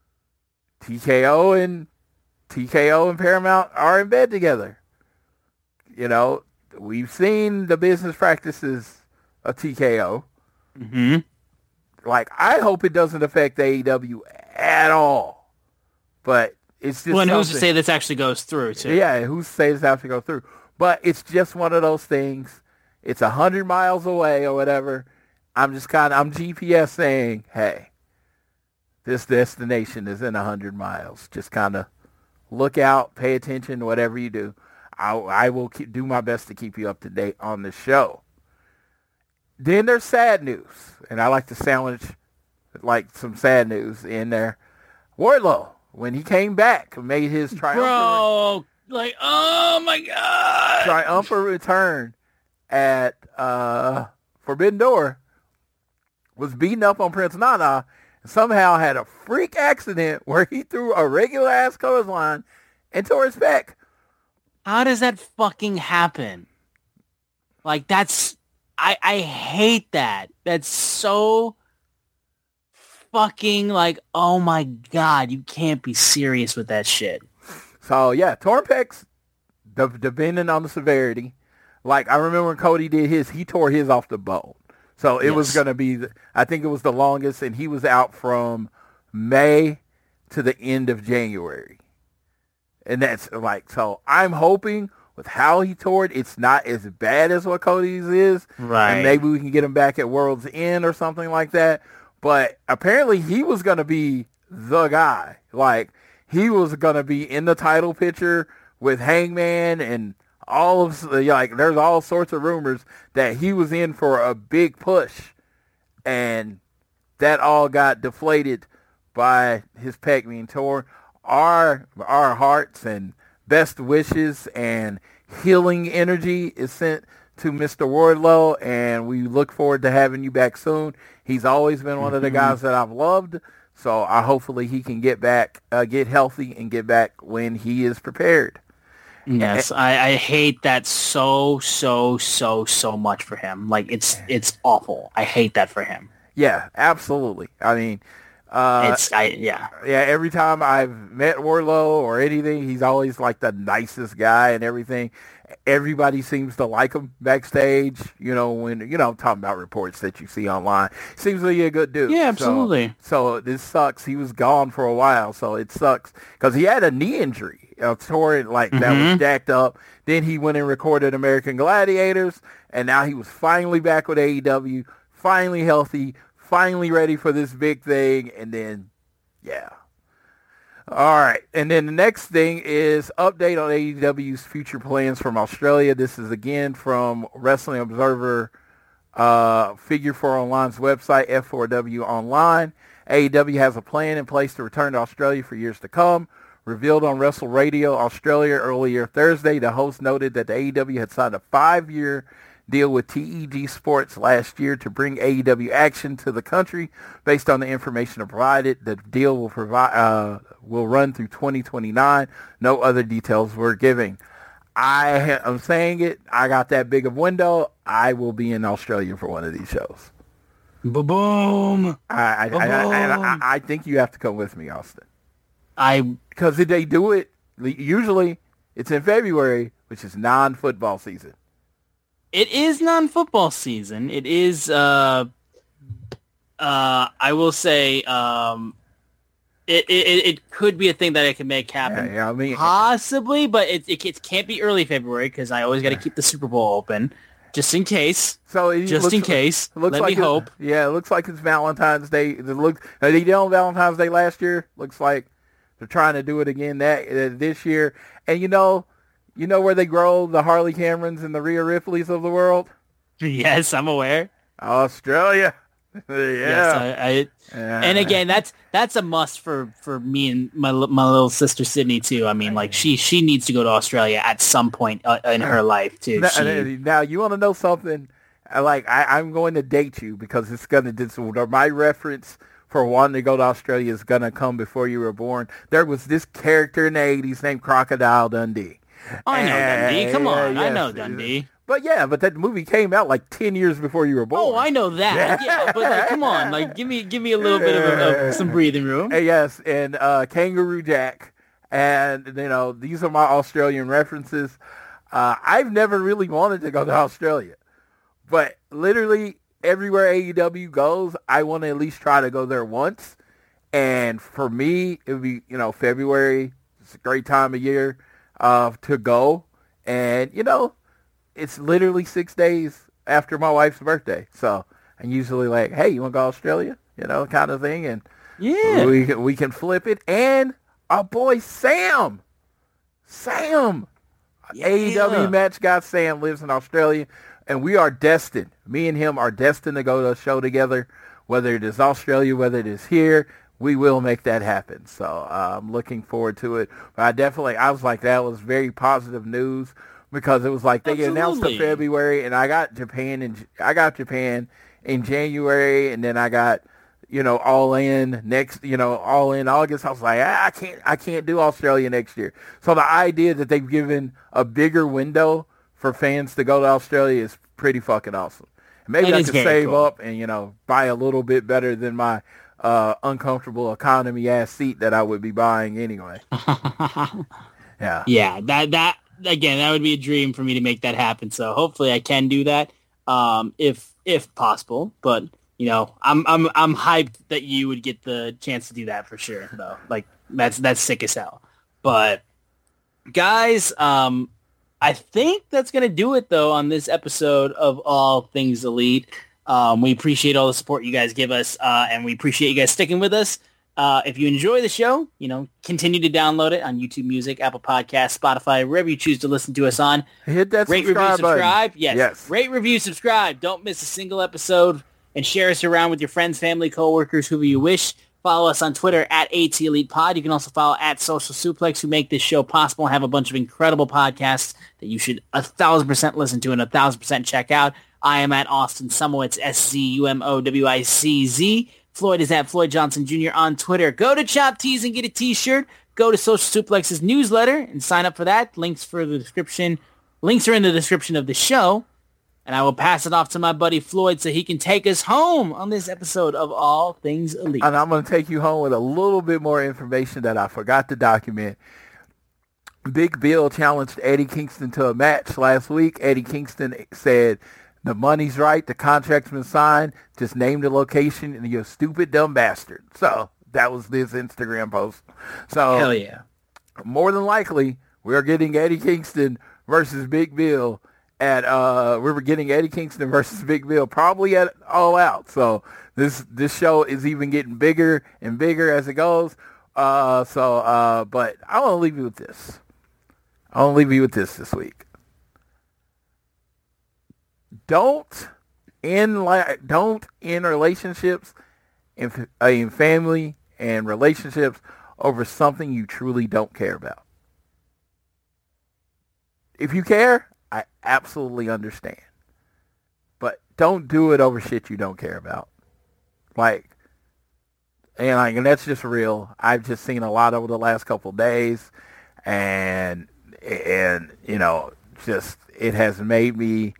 TKO and Paramount are in bed together. You know, we've seen the business practices of TKO. Mm-hmm. Like, I hope it doesn't affect AEW at all. But it's just and who's to say this actually goes through, too? Yeah, who's to say this has to go through? But it's just one of those things. It's 100 miles away or whatever. I'm GPS saying, hey, this destination is in 100 miles. Just kind of look out, pay attention, whatever you do. I will do my best to keep you up to date on the show. Then there's sad news, and I like to sandwich like some sad news in there. Wardlow, when he came back, made his triumphant oh my God, triumphant return at Forbidden Door, was beating up on Prince Nana, and somehow had a freak accident where he threw a regular ass clothesline and tore his pec. How does that fucking happen? Like, that's... I hate that. That's so fucking like, oh my God, you can't be serious with that shit. So, yeah, torn pecs, depending on the severity. Like, I remember when Cody did his, he tore his off the bone. So it was going to be, I think it was the longest, and he was out from May to the end of January. And that's like, so I'm hoping with how he tore it, it's not as bad as what Cody's is. Right. And maybe we can get him back at World's End or something like that. But apparently he was going to be the guy. Like, he was going to be in the title picture with Hangman and all of, like, there's all sorts of rumors that he was in for a big push. And that all got deflated by his pec being torn. Our hearts and best wishes and healing energy is sent to Mr. Wardlow, and we look forward to having you back soon. He's always been one of the guys that I've loved, so hopefully he can get back, get healthy, and get back when he is prepared. Yes, I hate that so much for him. Like, it's awful. I hate that for him. Yeah, absolutely. I mean, every time I've met Wardlow or anything, he's always like the nicest guy and everything. Everybody seems to like him backstage, when, talking about reports that you see online. Seems like a good dude. Yeah, absolutely. So this sucks. He was gone for a while, so it sucks. Because he had a knee injury, tore it, that was jacked up. Then he went and recorded American Gladiators, and now he was finally back with AEW, finally healthy, finally ready for this big thing, and then, yeah. All right, and then the next thing is update on AEW's future plans from Australia. This is, again, from Wrestling Observer, Figure 4 Online's website, F4W Online. AEW has a plan in place to return to Australia for years to come. Revealed on Wrestle Radio Australia earlier Thursday, the host noted that the AEW had signed a 5-year deal with TEG Sports last year to bring AEW action to the country. Based on the information provided, the deal will run through 2029. No other details were given. I'm saying it. I got that big of window. I will be in Australia for one of these shows. Boom. I think you have to come with me, Austin. Because they do it, usually it's in February, which is non-football season. It is non-football season. It is, I will say, it could be a thing that I can make happen. Yeah, I mean, possibly, but it can't be early February because I always got to keep the Super Bowl open. Just in case. Just in case. Let me hope. Yeah, it looks like it's Valentine's Day. They did on Valentine's Day last year. Looks like they're trying to do it again this year. And you know where they grow the Harley Camerons and the Rhea Ripleys of the world? Yes, I'm aware. Australia. Yes, and again, that's a must for me and my little sister Sydney too. I mean, like she needs to go to Australia at some point in her life too. Now you want to know something? Like I'm going to date you because my reference for wanting to go to Australia is gonna come before you were born. There was this character in the '80s named Crocodile Dundee. I know Dundee. Come on, I know Dundee. But that movie came out like 10 years before you were born. Oh, I know that. Yeah, but like, come on, like give me a little bit of some breathing room. Yes, and Kangaroo Jack, and these are my Australian references. I've never really wanted to go to Australia, but literally everywhere AEW goes, I want to at least try to go there once. And for me, it would be February. It's a great time of year to go, and it's literally 6 days after my wife's birthday. So I'm usually like, hey, you want to go to Australia? Kind of thing. And yeah, we can flip it. And our boy Sam. Yeah. AEW match guy Sam lives in Australia. And we are destined. Me and him are destined to go to a show together. Whether it is Australia, whether it is here, we will make that happen. So I'm looking forward to it. But I was like, that was very positive news. Because it was like they announced in February, and I got Japan in January, and then I got All In All In August. I was like, I can't do Australia next year. So the idea that they've given a bigger window for fans to go to Australia is pretty fucking awesome. And maybe I could save up and buy a little bit better than my uncomfortable economy ass seat that I would be buying anyway. Yeah. That. Again, that would be a dream for me to make that happen. So hopefully I can do that, if possible. But I'm hyped that you would get the chance to do that for sure. Though, like that's sick as hell. But guys, I think that's gonna do it though on this episode of All Things Elite. We appreciate all the support you guys give us, and we appreciate you guys sticking with us. If you enjoy the show, continue to download it on YouTube Music, Apple Podcasts, Spotify, wherever you choose to listen to us on. Hit that rate, subscribe review, subscribe. button. Yes. Rate, review, subscribe. Don't miss a single episode, and share us around with your friends, family, coworkers, whoever you wish. Follow us on Twitter at ATElitePod. You can also follow at Social Suplex, who make this show possible and have a bunch of incredible podcasts that you should 1,000% listen to and 1,000% check out. I am at Austin Szumowicz, SZUMOWICZ. Floyd is at Floyd Johnson Jr. on Twitter. Go to Chop Tees and get a t-shirt. Go to Social Suplex's newsletter and sign up for that. Links are in the description of the show. And I will pass it off to my buddy Floyd so he can take us home on this episode of All Things Elite. And I'm going to take you home with a little bit more information that I forgot to document. Big Bill challenged Eddie Kingston to a match last week. Eddie Kingston said, the money's right. The contract's been signed. Just name the location and you're a stupid, dumb bastard. So that was this Instagram post. So hell yeah. More than likely, we're getting Eddie Kingston versus Big Bill we're getting Eddie Kingston versus Big Bill probably at All Out. So this show is even getting bigger and bigger as it goes. But I want to leave you with this. This week. Don't end relationships in family and relationships over something you truly don't care about. If you care, I absolutely understand. But don't do it over shit you don't care about. And that's just real. I've just seen a lot over the last couple of days, and just it has made me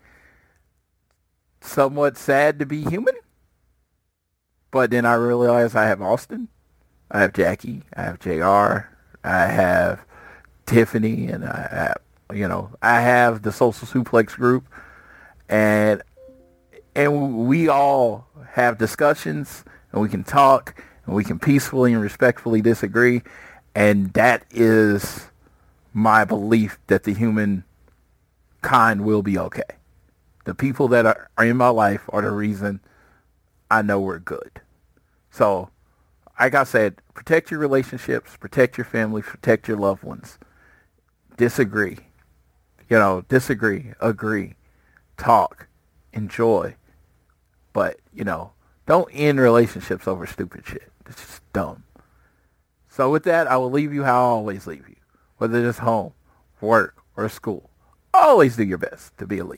somewhat sad to be human. But then I realized I have Austin, I have Jackie, I have JR, I have Tiffany, and I have the Social Suplex group, and we all have discussions, and we can talk, and we can peacefully and respectfully disagree, and that is my belief that the human kind will be okay. The people that are in my life are the reason I know we're good. So, like I said, protect your relationships, protect your family, protect your loved ones. Disagree, agree, talk, enjoy. But, don't end relationships over stupid shit. It's just dumb. So with that, I will leave you how I always leave you. Whether it's home, work, or school. Always do your best to be elite.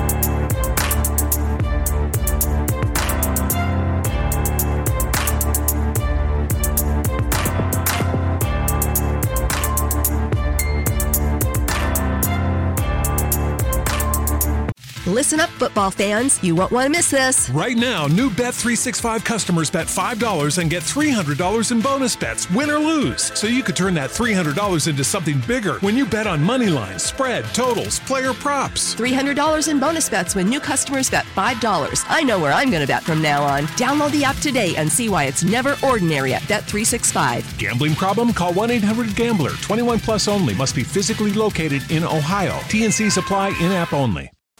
Listen up, football fans. You won't want to miss this. Right now, new Bet365 customers bet $5 and get $300 in bonus bets, win or lose. So you could turn that $300 into something bigger when you bet on money lines, spread, totals, player props. $300 in bonus bets when new customers bet $5. I know where I'm going to bet from now on. Download the app today and see why it's never ordinary at Bet365. Gambling problem? Call 1-800-GAMBLER. 21 plus only. Must be physically located in Ohio. T&Cs apply. In-app only.